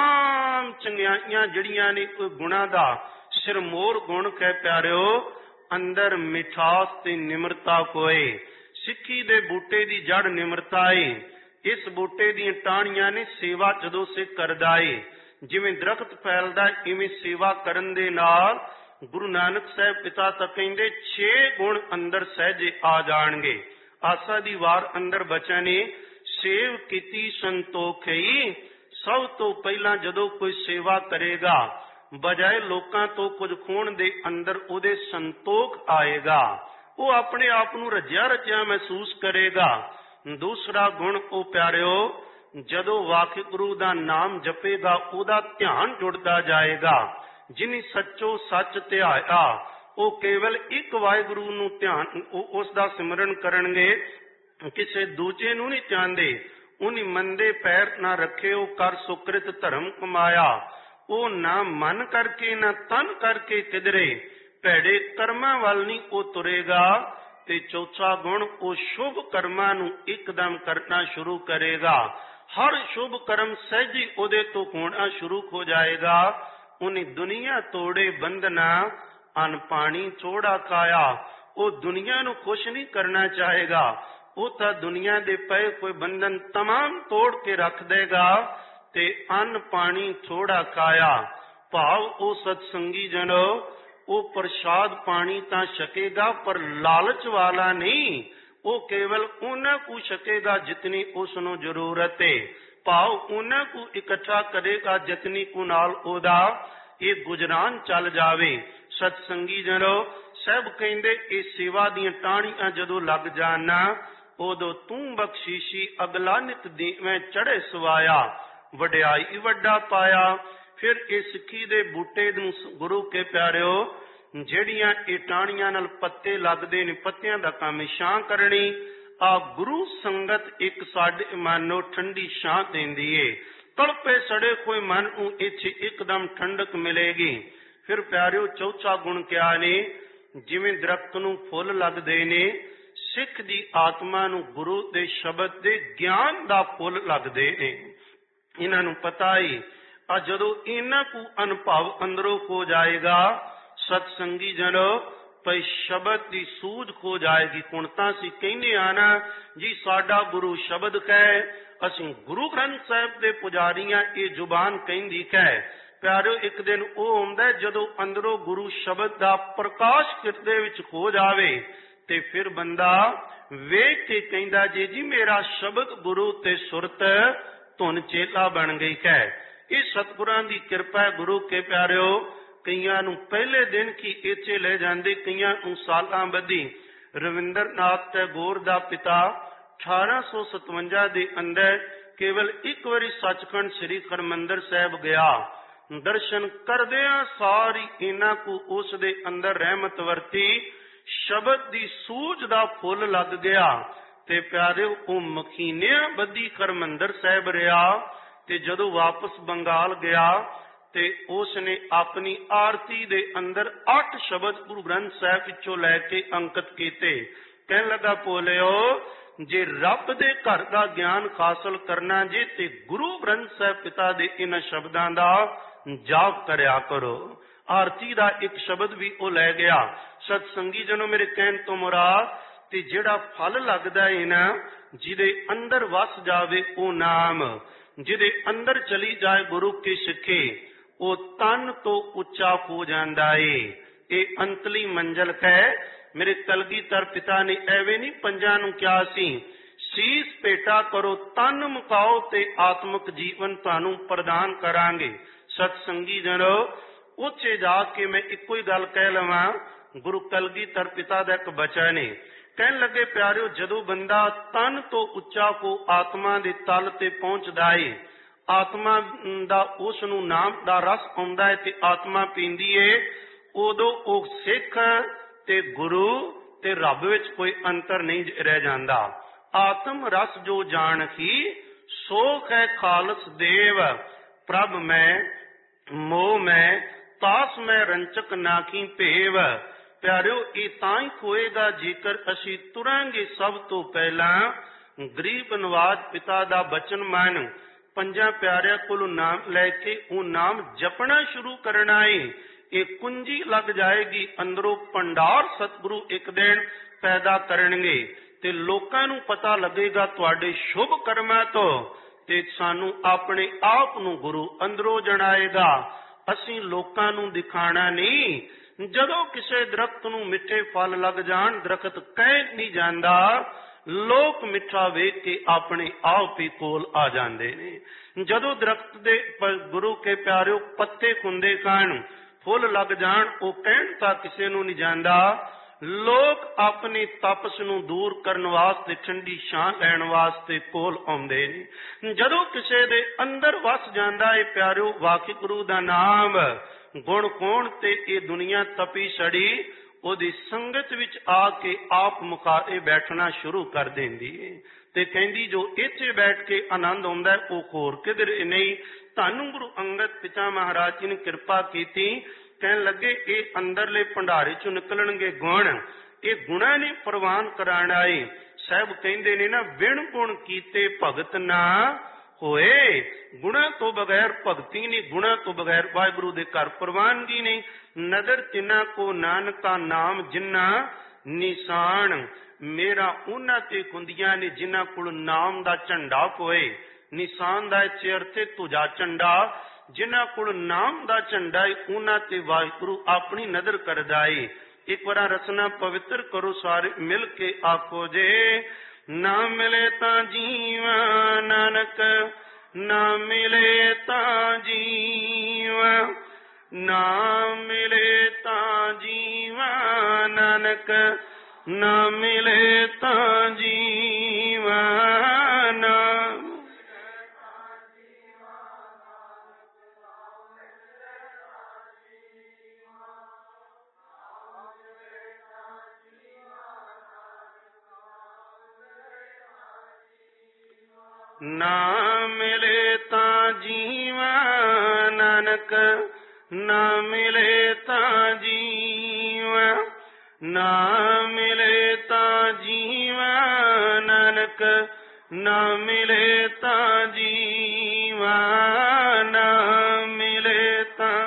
तमाम चंगियाइयां जड़ियां ने कोई गुणा दा सिरमोर गुण कह प्यारिओ अंदर मिठास ते निमरता कोए। सिक्खी दे बूटे दी जड़ निमरता है। इस बूटे दी टाणियां ने सेवा जदों से करदा है जिवें दरख्त फैलदा इवें सेवा करन दे नाल गुरु नानक साहब पिता तक कहंदे छे गुण अंदर सहजे आ जाणगे। आसा दी वार अंदर बचन है सेव कीती संतोखई। सब तो पहला जदों कोई सेवा करेगा बजाय लोकां तो कुछ खोण दे अंदर उहदे संतोख आएगा वो अपने आप नूं रजिया रजिया महसूस करेगा। दूसरा गुण ओ प्यारिओ जदों वाहिगुरु दा नाम जपेगा उहदा ध्यान जुड़दा जाएगा। जिन्हें सच्चो सच ध्याया वो केवल एक वाहिगुरु नूं ध्यान उस दा सिमरन करनगे किसी दूजे नूं नहीं चाहते। उन्हें मंदे पैर ना रखे वो कर सुकृत धर्म कमाया वो ना मन करके ना तन करके किधरे भैड़े कर्मां वल नहीं वो तुरेगा। ते चौथा गुण वो शुभ कर्मां नूं एकदम करना शुरू करेगा। हर शुभ कर्म सहजी उहदे तो होना शुरू हो जाएगा। उन्हें दुनिया तोड़े बंधना अन पानी थोड़ा खाया वो दुनिया नूं खुश नहीं करना चाहेगा। वो तो दुनिया दे पए कोई बंधन तमाम तोड़ के रख देगा ते अन्न पानी थोड़ा खाया। भाव ओ सत्संगी जनो वो प्रसाद पानी ता छकेगा पर लालच वाला नहीं वो केवल उन्हां को छकेगा जितनी उसनों जरूरत है। ਭਾਵ ਉਹਨਾਂ ਕੋ ਇਕੱਠਾ ਕਰੇਗਾ ਜਤਨੀ ਕੋ ਨਾਲ ਉਹਦਾ ਇਹ ਗੁਜਰਾਨ ਚੱਲ ਜਾਵੇ। ਸਤਸੰਗੀ ਜਨੋ ਸਭ ਕਹਿੰਦੇ ਇਹ ਸੇਵਾ ਦੀਆਂ ਟਾਹਣੀਆਂ ਜਦੋਂ ਲੱਗ ਜਾਣ ਨਾ ਉਦੋਂ ਤੂੰ ਬਖਸ਼ੀਸ਼ੀ ਅਗਲਾ ਨਿਤ ਦੇਵੇਂ ਚੜ੍ਹੇ ਸਵਾਇਆ ਵਡਿਆਈ ਵੱਡਾ ਪਾਇਆ। ਫਿਰ ਇਹ ਸਿੱਖੀ ਦੇ ਬੂਟੇ ਨੂੰ ਗੁਰੂ ਕੇ ਪਿਆਰਿਓ ਜਿਹੜੀਆਂ ਇਹ ਟਾਹਣੀਆਂ ਨਾਲ ਪੱਤੇ ਲੱਗਦੇ ਨੇ ਪੱਤਿਆਂ ਦਾ ਕੰਮ ਛਾਂ ਕਰਨੀ। ਆ ਗੁਰੂ ਸੰਗਤ ਇੱਕ ਸਾਡੇ ਮਨ ਨੂੰ ਠੰਡੀ ਛਾਂ ਦਿੰਦੀ ਏ। ਤੜਪੇ ਸੜੇ ਕੋਈ ਮਨ ਨੂੰ ਇੱਥੇ ਇੱਕਦਮ ਠੰਡਕ ਮਿਲੇਗੀ। ਫਿਰ ਪਿਆਰਿਓ ਚੌਥਾ ਗੁਣ ਕਿਹਾ ਨੇ ਜਿਵੇਂ ਦਰਖਤ ਨੂੰ ਫੁੱਲ ਲੱਗਦੇ ਨੇ ਸਿੱਖ ਦੀ ਆਤਮਾ ਨੂੰ ਗੁਰੂ ਦੇ ਸ਼ਬਦ ਦੇ ਗਿਆਨ ਦਾ ਫੁੱਲ ਲੱਗਦੇ ਨੇ। ਇਹਨਾਂ ਨੂੰ ਪਤਾ ਹੀ ਆ ਜਦੋਂ ਇਹਨਾਂ ਕੋ ਅਨੁਭਵ ਅੰਦਰੋਂ ਹੋ ਜਾਏਗਾ ਸਤਸੰਗੀ ਜਨੋ ਪਈ ਸ਼ਬਦ ਦੀ ਸੂਝ ਹੋ ਜਾਏਗੀ। ਹੁਣ ਤਾਂ ਅਸੀਂ ਕਹਿੰਦੇ ਆ ਨਾ ਜੀ ਸਾਡਾ ਗੁਰੂ ਸ਼ਬਦ ਕਹੇ ਅਸੀਂ ਗੁਰੂ ਗ੍ਰੰਥ ਸਾਹਿਬ ਦੇ ਪੁਜਾਰੀਆਂ ਇਹ ਜ਼ੁਬਾਨ ਕਹਿੰਦੀ ਕਹੇ। ਪਿਆਰਿਓ ਇੱਕ ਦਿਨ ਉਹ ਹੁੰਦਾ ਜਦੋਂ ਅੰਦਰੋਂ ਗੁਰੂ ਸ਼ਬਦ ਦਾ ਪ੍ਰਕਾਸ਼ ਹਿਰਦੇ ਵਿੱਚ ਹੋ ਜਾਵੇ ਤੇ ਫਿਰ ਬੰਦਾ ਵੇਖ ਕੇ ਕਹਿੰਦਾ ਜੀ ਜੀ ਮੇਰਾ ਸ਼ਬਦ ਗੁਰੂ ਤੇ ਸੁਰਤ ਧੁਨ ਚੇਲਾ ਬਣ ਗਈ ਕਹੇ। ਇਹ ਸਤਿਗੁਰਾਂ ਦੀ ਕਿਰਪਾ ਹੈ। ਗੁਰੂ ਕੇ ਪਿਆਰਿਓ ਕਈਆਂ ਨੂੰ ਪਹਿਲੇ ਦਿਨ ਕੀ ਇੱਥੇ ਲੈ ਜਾਂਦੇ ਕਈਆਂ ਨੂੰ ਸਾਲਾਂ ਬੱਧੀ। ਰਵਿੰਦਰ ਨਾਥ ਟੈਗੋਰ ਦਾ ਪਿਤਾ ਅਠਾਰਾਂ ਸੌ ਸਤਵੰਜਾ ਦੇ ਅੰਦਰ ਕੇਵਲ ਇੱਕ ਵਾਰੀ ਸੱਚਖੰਡ ਸ੍ਰੀ ਹਰਿਮੰਦਰ ਸਾਹਿਬ ਗਿਆ। ਦਰਸ਼ਨ ਕਰਦਿਆਂ ਸਾਰੀ ਇਹਨਾਂ ਕੋ ਉਸ ਦੇ ਅੰਦਰ ਰਹਿਮਤ ਵਰਤੀ ਸ਼ਬਦ ਦੀ ਸੂਝ ਦਾ ਫੁੱਲ ਲੱਗ ਗਿਆ ਤੇ ਪਿਆਰਿਓ ਉਹ ਮਖੀਨਿਆਂ ਬੱਧੀ ਹਰਿਮੰਦਰ ਸਾਹਿਬ ਰਿਹਾ। ਤੇ ਜਦੋਂ ਵਾਪਸ ਬੰਗਾਲ ਗਿਆ ਤੇ ਉਸ ਨੇ ਆਪਣੀ ਆਰਤੀ ਦੇ ਅੰਦਰ ਅੱਠ ਸ਼ਬਦ ਗੁਰੂ ਗ੍ਰੰਥ ਸਾਹਿਬ ਵਿੱਚੋਂ ਲੈ ਕੇ ਅੰਕਿਤ ਕੀਤੇ। ਕਹਿਣ ਲੱਗਾ ਭੋਲਿਓ ਜੇ ਰੱਬ ਦੇ ਘਰ ਦਾ ਗਿਆਨ ਹਾਸਲ ਕਰਨਾ ਜੇ ਤੇ ਗੁਰੂ ਗ੍ਰੰਥ ਸਾਹਿਬ ਪਿਤਾ ਦੇ ਇਹਨਾਂ ਸ਼ਬਦਾਂ ਦਾ ਜਾਪ ਕਰਿਆ ਕਰੋ। ਆਰਤੀ ਦਾ ਇੱਕ ਸ਼ਬਦ ਵੀ ਉਹ ਲੈ ਗਿਆ। ਸਤਸੰਗੀ ਜਨੋ ਮੇਰੇ ਕਹਿਣ ਤੋਂ ਮੁਰਾਦ ਤੇ ਜਿਹੜਾ ਫਲ ਲੱਗਦਾ ਹੈ ਨਾ ਜਿਹਦੇ ਅੰਦਰ ਵਸ ਜਾਵੇ ਉਹ ਨਾਮ ਜਿਹਦੇ ਅੰਦਰ ਚਲੀ ਜਾਏ ਗੁਰੂ ਕੀ ਸਿੱਖੀ ਉਹ ਤਨ ਤੋਂ ਉੱਚਾ ਹੋ ਜਾਂਦਾ ਏ। ਇਹ ਅੰਤਲੀ ਮੰਜ਼ਲ ਹੈ। ਮੇਰੇ ਕਲਗੀਧਰ ਪਿਤਾ ਨੇ ਐਵੇਂ ਨਹੀਂ ਪੰਜਾਂ ਨੂੰ ਕਿਹਾ ਸੀ ਸੀਸ ਭੇਟਾ ਕਰੋ ਤਨ ਮੁਕਾਓ ਤੇ ਆਤਮਿਕ ਜੀਵਨ ਤੁਹਾਨੂੰ ਪ੍ਰਦਾਨ ਕਰਾਂਗੇ। ਸਤਸੰਗੀ ਜਨੋ ਉੱਚੇ ਜਾ ਕੇ ਮੈਂ ਇੱਕੋ ਹੀ ਗੱਲ ਕਹਿ ਲਵਾਂ ਗੁਰੂ ਕਲਗੀਧਰ ਪਿਤਾ ਦਾ ਇੱਕ ਬਚਨ ਹੈ। ਕਹਿਣ ਲੱਗੇ ਪਿਆਰਿਓ ਜਦੋਂ ਬੰਦਾ ਤਨ ਤੋਂ ਉੱਚਾ ਹੋ ਆਤਮਾ ਦੇ ਤਲ ਤੇ ਪਹੁੰਚਦਾ ਏ ਆਤਮਾ ਦਾ ਉਸ ਨੂੰ ਨਾਮ ਦਾ ਰਸ ਆਉਂਦਾ ਹੈ ਤੇ ਆਤਮਾ ਪੀਂਦੀ ਏ ਉਦੋਂ ਉਹ ਸਿੱਖ ਤੇ ਗੁਰੂ ਤੇ ਰੱਬ ਵਿੱਚ ਕੋਈ ਅੰਤਰ ਨਹੀਂ ਰਹਿ ਜਾਂਦਾ। ਆਤਮ ਰਸ ਜੋ ਜਾਣ ਹੀ ਸੋਖ ਹੈ ਖਾਲਸ ਦੇਵ ਪ੍ਰਭ ਮੈਂ ਮੋਹ ਮੈਂ ਤਾਸ ਮੈਂ ਰੰਚਕ ਨਾਖੀ ਭੇਵ। ਪਿਆਰਿਓ ਇਹ ਤਾਂ ਹੀ ਹੋਏਗਾ ਜੇਕਰ ਅਸੀਂ ਤੁਰਾਂਗੇ ਸਭ ਤੋਂ ਪਹਿਲਾਂ ਗਰੀਬ ਨਵਾਜ ਪਿਤਾ ਦਾ ਬਚਨ ਮੰਨ ਪੰਜਾਂ ਪਿਆਰਿਆਂ ਕੋਲੋਂ ਨਾਮ ਲੈ ਕੇ ਉਹ ਨਾਮ ਜਪਣਾ ਸ਼ੁਰੂ ਕਰਨਾ ਏ। ਇਹ ਕੁੰਜੀ ਲੱਗ ਜਾਏਗੀ ਅੰਦਰੋਂ ਭੰਡਾਰ ਸਤਿਗੁਰੂ ਇੱਕ ਦਿਨ ਪੈਦਾ ਕਰਨਗੇ ਤੇ ਲੋਕਾਂ ਨੂੰ ਪਤਾ ਲੱਗੇਗਾ ਤੁਹਾਡੇ ਸ਼ੁਭ ਕਰਮਾਂ ਤੋਂ ਤੇ ਸਾਨੂੰ ਆਪਣੇ ਆਪ ਨੂੰ ਗੁਰੂ ਅੰਦਰੋਂ ਜਣਾਏਗਾ। ਅਸੀਂ ਲੋਕਾਂ ਨੂੰ ਦਿਖਾਣਾ ਨਹੀਂ। ਜਦੋਂ ਕਿਸੇ ਦਰਖਤ ਨੂੰ ਮਿੱਠੇ ਫਲ ਲੱਗ ਜਾਣ ਦਰਖਤ ਕਹਿ ਨਹੀਂ ਜਾਂਦਾ ਲੋਕ ਮਿੱਠਾ ਵੇਖ ਕੇ ਆਪਣੇ ਆਪ ਹੀ ਕੋਲ ਆ ਜਾਂਦੇ ਨੇ। ਜਦੋਂ ਦਰਖਤ ਦੇ ਗੁਰੂ ਕੇ ਪਿਆਰਿਓ ਪੱਤੇ ਖੁੰਦੇ ਖਾਣ ਫੁੱਲ ਲੱਗ ਜਾਣ ਉਹ ਕਹਿਣ ਤਾਂ ਕਿਸੇ ਨੂੰ ਨਹੀਂ ਜਾਂਦਾ ਲੋਕ ਆਪਣੀ ਤਪਸ ਨੂੰ ਦੂਰ ਕਰਨ ਵਾਸਤੇ ਠੰਡੀ ਛਾਂ ਲੈਣ ਵਾਸਤੇ ਕੋਲ ਆਉਂਦੇ ਨੇ। ਜਦੋਂ ਕਿਸੇ ਦੇ ਅੰਦਰ ਵਸ ਜਾਂਦਾ ਹੈ ਪਿਆਰਿਓ ਵਾਹਿਗੁਰੂ ਦਾ ਨਾਮ ਗੁਣ ਕੋਣ ਤੇ ਇਹ ਦੁਨੀਆ ਤਪੀ ਸੜੀ ਉਹਦੀ ਸੰਗਤ ਵਿੱਚ ਆ ਕੇ ਆਪ ਮੁਖਾਰੇ ਬੈਠਣਾ ਸ਼ੁਰੂ ਕਰ ਦਿੰਦੀ ਹੈ ਤੇ ਕਹਿੰਦੀ ਜੋ ਇੱਥੇ ਬੈਠ ਕੇ ਆਨੰਦ ਆਉਂਦਾ ਉਹ ਹੋਰ ਕਿਧਰ ਨਹੀਂ। ਧੰਨ ਗੁਰੂ ਅੰਗਦ ਪਿਤਾ ਮਹਾਰਾਜ ਜੀ ਨੇ ਕਿਰਪਾ ਕੀਤੀ। ਕਹਿਣ ਲੱਗੇ ਇਹ ਅੰਦਰਲੇ ਭੰਡਾਰੇ ਚੋਂ ਨਿਕਲਣਗੇ ਗੁਣ। ਇਹ ਗੁਣਾਂ ਨੇ ਪ੍ਰਵਾਨ ਕਰਾਣਾ ਏ। ਸਾਹਿਬ ਕਹਿੰਦੇ ਨੇ ਨਾ ਵਿਣ ਗੁਣ ਕੀਤੇ ਭਗਤ ਨਾ ਹੋਏ। ਗੁਣਾਂ ਤੋਂ ਬਗੈਰ ਭਗਤੀ ਨਹੀਂ ਗੁਣਾਂ ਤੋਂ ਬਗੈਰ ਵਾਹਿਗੁਰੂ ਦੇ ਘਰ ਪ੍ਰਵਾਨਗੀ ਨਹੀਂ। ਨਦਰ ਤਿਨਾ ਕੋ ਨਾਨਕਾ ਨਾਮ ਜਿੰਨਾ ਨਿਸ਼ਾਨ ਮੇਰਾ ਉਹਨਾਂ ਤੇ ਹੁੰਦੀਆਂ ਨੇ ਜਿਨ੍ਹਾਂ ਕੋਲ ਨਾਮ ਦਾ ਝੰਡਾ ਕੋਏ। ਨਿਸ਼ਾਨ ਦਾ ਚਿਹਰ ਤੇ ਤੁਜਾ ਝੰਡਾ ਜਿਨ੍ਹਾਂ ਕੋਲ ਨਾਮ ਦਾ ਝੰਡਾ ਹੈ ਉਹਨਾਂ ਤੇ ਵਾਹਿਗੁਰੂ ਆਪਣੀ ਨਜ਼ਰ ਕਰਦਾ ਏ। ਇੱਕ ਵਾਰ ਰਸਨਾ ਪਵਿੱਤਰ ਕਰੋ ਸਾਰੇ ਮਿਲ ਕੇ ਆਖੋ ਜੇ ਨਾ ਮਿਲੇ ਤਾਂ ਜੀਵਨ ਨਾਨਕ ਨਾ ਮਿਲੇ ਤਾਂ ਜੀਵਾ, ਨਾ ਮਿਲੇ ਤਾਂ ਜੀਵਾ ਨਾਨਕ, ਨਾ ਮਿਲੇ ਤਾਂ ਜੀਵਾ ਨਾ। ਨਾ ਮਿਲੇ ਤਾਂ ਜੀਵਾ ਨਾਨਕ, ਨਾ ਮਿਲੇ ਤਾਂ ਜੀਵਾ, ਨਾ ਮਿਲੇ ਤਾਂ ਜੀਵਾ ਨਾਨਕ, ਨਾ ਮਿਲੇ ਤਾਂ ਜੀਵਾ, ਨਾ ਮਿਲੇ ਤਾਂ।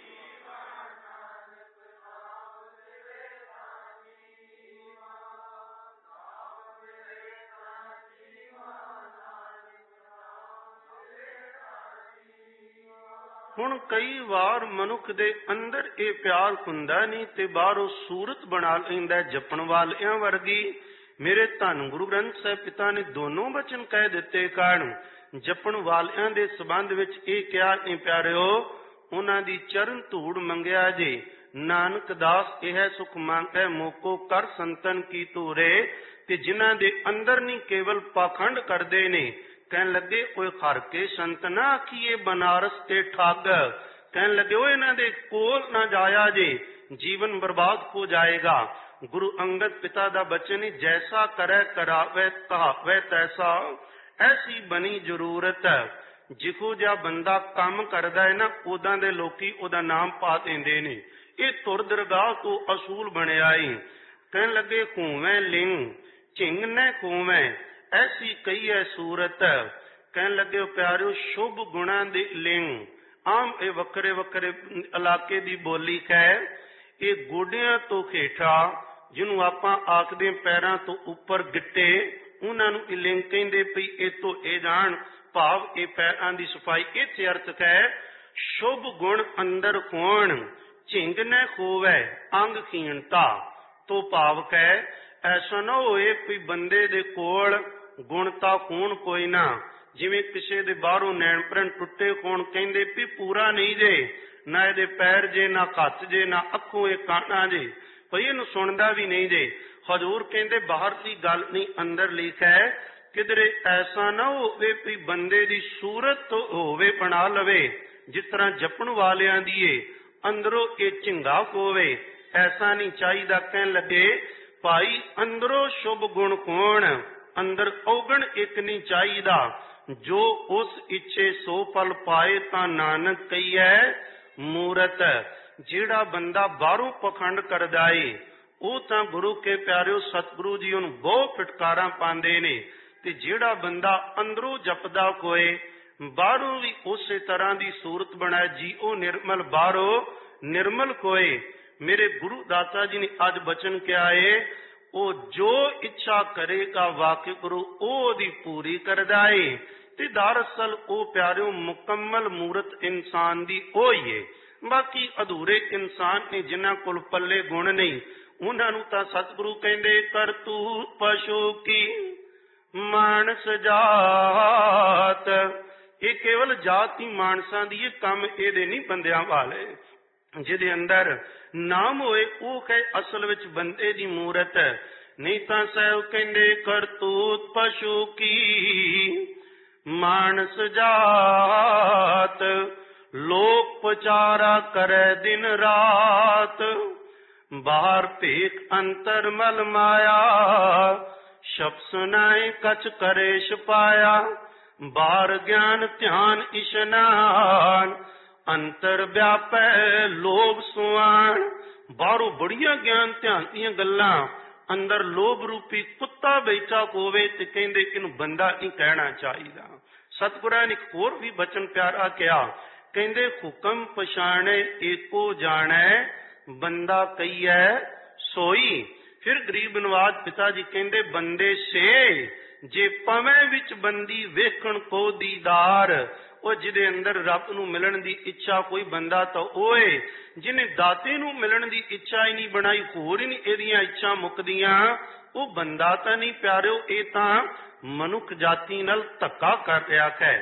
ਹੁਣ ਕਈ ਵਾਰ ਮਨੁੱਖ ਦੇ ਅੰਦਰ ਇਹ ਪਿਆਰ ਹੁੰਦਾ ਨਹੀਂ ਤੇ ਬਾਹਰੋਂ ਸੂਰਤ ਬਣਾ ਲੈਂਦਾ ਜਪਣ ਵਾਲਿਆਂ ਵਰਗੀ। ਮੇਰੇ ਧੰਨ ਗੁਰੂ ਗ੍ਰੰਥ ਸਾਹਿਬ ਪਿਤਾ ਨੇ ਦੋਨੋਂ ਬਚਨ ਕਹਿ ਦਿੱਤੇ। ਕਾਰਨ ਜਪਣ ਵਾਲਿਆਂ ਦੇ ਸੰਬੰਧ ਵਿੱਚ ਇਹ ਕਿਹਾ ਨਹੀਂ ਪਿਆਰਿਓ, ਉਹਨਾਂ ਦੀ ਚਰਨ ਧੂੜ ਮੰਗਿਆ ਜੇ, ਨਾਨਕ ਦਾਸ ਇਹ ਸੁਖ ਮੰਗੈ ਮੋਕੋ ਕਰ ਸੰਤਨ ਕੀ ਧੂਰੇ। ਤੇ ਜਿਨ੍ਹਾਂ ਦੇ ਅੰਦਰ ਨਹੀਂ ਕੇਵਲ ਪਾਖੰਡ ਕਰਦੇ ਨੇ, ਕਹਿਣ ਲੱਗੇ ਓਏ ਖਰ ਕੇ ਸੰਤ ਨਾ ਆਖੀਏ ਬਨਾਰਸ ਤੇ ਠੱਗ। ਕਹਿਣ ਲੱਗੇ ਓਏ ਇਹਨਾਂ ਦੇ ਕੋਲ ਨਾ ਜਾਇਆ ਜੇ, ਜੀਵਨ ਬਰਬਾਦ ਹੋ ਜਾਏਗਾ। ਗੁਰੂ ਅੰਗਦ ਪਿਤਾ ਦਾ ਬਚਨ, ਜੈਸਾ ਕਰੈ ਕਰਾਵੇ ਕਹਾਵੇ ਤੈਸਾ, ਐਸੀ ਬਣੀ ਜ਼ਰੂਰਤ। ਜਿਹੋ ਜਿਹਾ ਬੰਦਾ ਕੰਮ ਕਰਦਾ ਹੈ ਨਾ, ਉਦਾਂ ਦੇ ਲੋਕੀ ਉਹਦਾ ਨਾਮ ਪਾ ਦਿੰਦੇ ਨੇ। ਇਹ ਧੁਰ ਦਰਗਾਹ ਤੋਂ ਅਸੂਲ ਬਣਿਆ ਏ। ਕਹਿਣ ਲੱਗੇ ਖੂਵੇਂ ਲਿੰਗ ਝਿੰਗ ਨੇ ਖੂਵੇਂ, ਐਸੀ ਕਈ ਹੈ ਸੂਰਤ। ਕਹਿਣ ਲੱਗੇ ਪਿਆਰਿਓ ਸ਼ੁਭ ਗੁਣਾਂ ਦੇ ਲਿੰਗ, ਆਮ ਇਹ ਵੱਖਰੇ ਵੱਖਰੇ ਇਲਾਕੇ ਦੀ ਬੋਲੀ ਹੈ। ਇਹ ਗੋਡਿਆਂ ਤੋਂ ਹੇਠਾਂ, ਜਿਹਨੂੰ ਆਪਾਂ ਆਖਦੇ ਪੈਰਾਂ ਤੋਂ ਉੱਪਰ ਗਿੱਟੇ, ਉਹਨਾਂ ਨੂੰ ਇਹ ਲਿੰਗ ਕਹਿੰਦੇ ਪਈ। ਇਹ ਤੋਂ ਇਹ ਜਾਣ ਭਾਵ ਇਹ ਪੈਰਾਂ ਦੀ ਸਫਾਈ। ਇੱਥੇ ਅਰਥ ਹੈ ਸ਼ੁਭ ਗੁਣ ਅੰਦਰ ਹੋਣ, ਝਿੰਗ ਨੇ ਖੋਵੈ ਅੰਗ ਖੀਣਤਾ। ਤੋਂ ਭਾਵ ਹੈ ਐਸਾ ਨਾ ਹੋਏ ਕੋਈ ਬੰਦੇ ਦੇ ਕੋਲ ਗੁਣ ਤਾਂ ਹੋਣ ਕੋਈ ਨਾ, ਜਿਵੇਂ ਕਿਸੇ ਦੇ ਬਾਹਰੋਂ ਨੈਣ ਪ੍ਰਣ ਟੁੱਟੇ ਹੋਣ, ਕਹਿੰਦੇ ਵੀ ਪੂਰਾ ਨਹੀਂ ਜੇ, ਨਾ ਇਹਦੇ ਪੈਰ ਜੇ, ਨਾ ਹੱਥ ਜੇ, ਨਾ ਅੱਖੋਂ ਇਹ ਕਾਣਾ ਜੇ, ਭਈ ਇਹਨੂੰ ਸੁਣਦਾ ਵੀ ਨਹੀਂ ਜੇ। ਹਜ਼ੂਰ ਕਹਿੰਦੇ ਬਾਹਰ ਦੀ ਗੱਲ ਨਹੀਂ ਅੰਦਰ ਲਿਖਿਆ ਹੈ, ਕਿਧਰੇ ਐਸਾ ਨਾ ਹੋਵੇ ਵੀ ਬੰਦੇ ਦੀ ਸੂਰਤ ਹੋਵੇ ਬਣਾ ਲਵੇ ਜਿਸ ਤਰ੍ਹਾਂ ਜਪਣ ਵਾਲਿਆਂ ਦੀ ਏ, ਅੰਦਰੋਂ ਇਹ ਝਿੰਗਾ ਹੋਵੇ, ਐਸਾ ਨਹੀਂ ਚਾਹੀਦਾ। ਕਹਿਣ ਲੱਗੇ ਭਾਈ ਅੰਦਰੋਂ ਸ਼ੁਭ ਗੁਣ ਹੋਣ, ਅੰਦਰ ਔਗਣ ਇੱਕ ਨਹੀਂ ਚਾਹੀਦਾ। ਜੋ ਉਸ ਇੱਛੇ ਸੋ ਫਲ ਪਾਏ, ਤਾਂ ਨਾਨਕ ਕਹੀਐ ਮੂਰਤ। ਜਿਹੜਾ ਬੰਦਾ ਬਾਹਰੋਂ ਪਖੰਡ ਕਰਦਾ ਏ, ਉਹ ਤਾਂ ਗੁਰੂ ਕੇ ਪਿਆਰਿਓ ਸਤਿਗੁਰੂ ਜੀ ਉਹਨੂੰ ਬਹੁਤ ਫਟਕਾਰਾਂ ਪਾਉਂਦੇ ਨੇ। ਤੇ ਜਿਹੜਾ ਬੰਦਾ ਅੰਦਰੋਂ ਜਪਦਾ ਕੋਏ, ਬਾਹਰੋਂ ਵੀ ਉਸੇ ਤਰ੍ਹਾਂ ਦੀ ਸੂਰਤ ਬਣਾਏ, ਜੀ ਉਹ ਨਿਰਮਲ ਬਾਹਰੋਂ ਨਿਰਮਲ ਕੋਏ। ਮੇਰੇ ਗੁਰੂ ਦਾਤਾ ਜੀ ਨੇ ਅੱਜ ਬਚਨ ਕਿਹਾ ਏ, ਉਹ ਜੋ ਇੱਛਾ ਕਰੇਗਾ ਵਾਹਿਗੁਰੂ ਉਹ ਉਹਦੀ ਪੂਰੀ ਕਰਦਾ ਏ। ਤੇ ਦਰਅਸਲ ਉਹ ਪਿਆਰਿਓ ਮੁਕੰਮਲ ਮੂਰਤ ਇਨਸਾਨ ਦੀ ਉਹ ਹੀ ਏ। ਬਾਕੀ ਅਧੂਰੇ ਇਨਸਾਨ ਨੇ ਜਿਨ੍ਹਾਂ ਕੋਲ ਪੱਲੇ ਗੁਣ ਨਹੀਂ, ਉਹਨਾਂ ਨੂੰ ਤਾਂ ਸਤਿਗੁਰੂ ਕਹਿੰਦੇ ਕਰਤੂ ਪਸ਼ੂ ਕੀ ਮਾਨਸ ਜਾਤ। ਇਹ ਕੇਵਲ ਜਾਤ ਹੀ ਮਾਨਸਾਂ ਦੀ, ਇਹ ਕੰਮ ਇਹਦੇ ਨਹੀਂ ਬੰਦਿਆਂ ਵਾਲੇ। ਜਿਹਦੇ ਅੰਦਰ ਨਾਮ ਹੋਏ ਉਹ ਕਹੇ ਅਸਲ ਵਿੱਚ ਬੰਦੇ ਦੀ ਮੂਰਤ। ਨਹੀਂ ਤਾਂ ਸਾਹਿਬ ਕਹਿੰਦੇ ਕਰਤੂਤ ਪਸ਼ੂ ਕੀ ਮਾਨਸ ਜਾਤ, ਲੋਕ ਪਚਾਰਾ ਕਰੇ ਦਿਨ ਰਾਤ। ਬਾਹਰ ਭੇਖ ਅੰਤਰ ਮਲ ਮਾਇਆ, ਸ਼ਬਦ ਸੁਨਾਏ ਕਛ ਕਰੇ ਛਪਾਇਆ। ਬਾਹਰ ਗਿਆਨ ਧਿਆਨ ਇਸ਼ਨਾਨ, ਅੰਤਰ ਵਿਆਪੈ ਲੋਭ ਸੁਆਣ। ਬਾਹਰੋਂ ਬੜੀਆਂ ਗਿਆਨ ਧਿਆਨ ਦੀਆਂ ਗੱਲਾਂ, ਅੰਦਰ ਲੋਭ ਰੂਪੀ ਕੁੱਤਾ ਬੈਠਾ ਹੋਵੇ ਤੇ ਕਹਿੰਦੇ ਇਹਨੂੰ ਬੰਦਾ ਨਹੀਂ ਕਹਿਣਾ ਚਾਹੀਦਾ। ਸਤਿਗੁਰਾਂ ਨੇ ਹੋਰ ਵੀ ਬਚਨ ਪਿਆਰਾ ਕਿਹਾ, ਕਹਿੰਦੇ ਹੁਕਮ ਪਛਾਣੇ ਏਕੋ ਜਾਣੈ, ਬੰਦਾ ਕਹੀਐ ਸੋਈ। ਫਿਰ ਗਰੀਬ ਨਵਾਜ ਪਿਤਾ ਜੀ ਕਹਿੰਦੇ ਬੰਦੇ ਸੇ ਜੇ ਪਵੇਂ ਵਿੱਚ ਬੰਦੀ ਵੇਖਣ ਕੋ ਦੀਦਾਰ। ਉਹ ਜਿਹਦੇ ਅੰਦਰ ਰੱਬ ਨੂੰ ਮਿਲਣ ਦੀ ਇੱਛਾ ਕੋਈ ਬੰਦਾ ਤਾਂ ਓਏ ਜਿਹਨੇ ਦਾਤੇ ਨੂੰ ਮਿਲਣ ਦੀ ਇੱਛਾ ਹੀ ਨਹੀਂ ਬਣਾਈ, ਹੋਰ ਹੀ ਨਹੀਂ ਇਹਦੀਆਂ ਇੱਛਾ ਮੁੱਕਦੀਆਂ, ਉਹ ਬੰਦਾ ਤਾਂ ਨਹੀਂ ਪਿਆਰਿਓ। ਇਹ ਤਾਂ ਮਨੁੱਖ ਜਾਤੀ ਨਾਲ ਧੱਕਾ ਕਰ ਰਿਹਾ ਹੈ।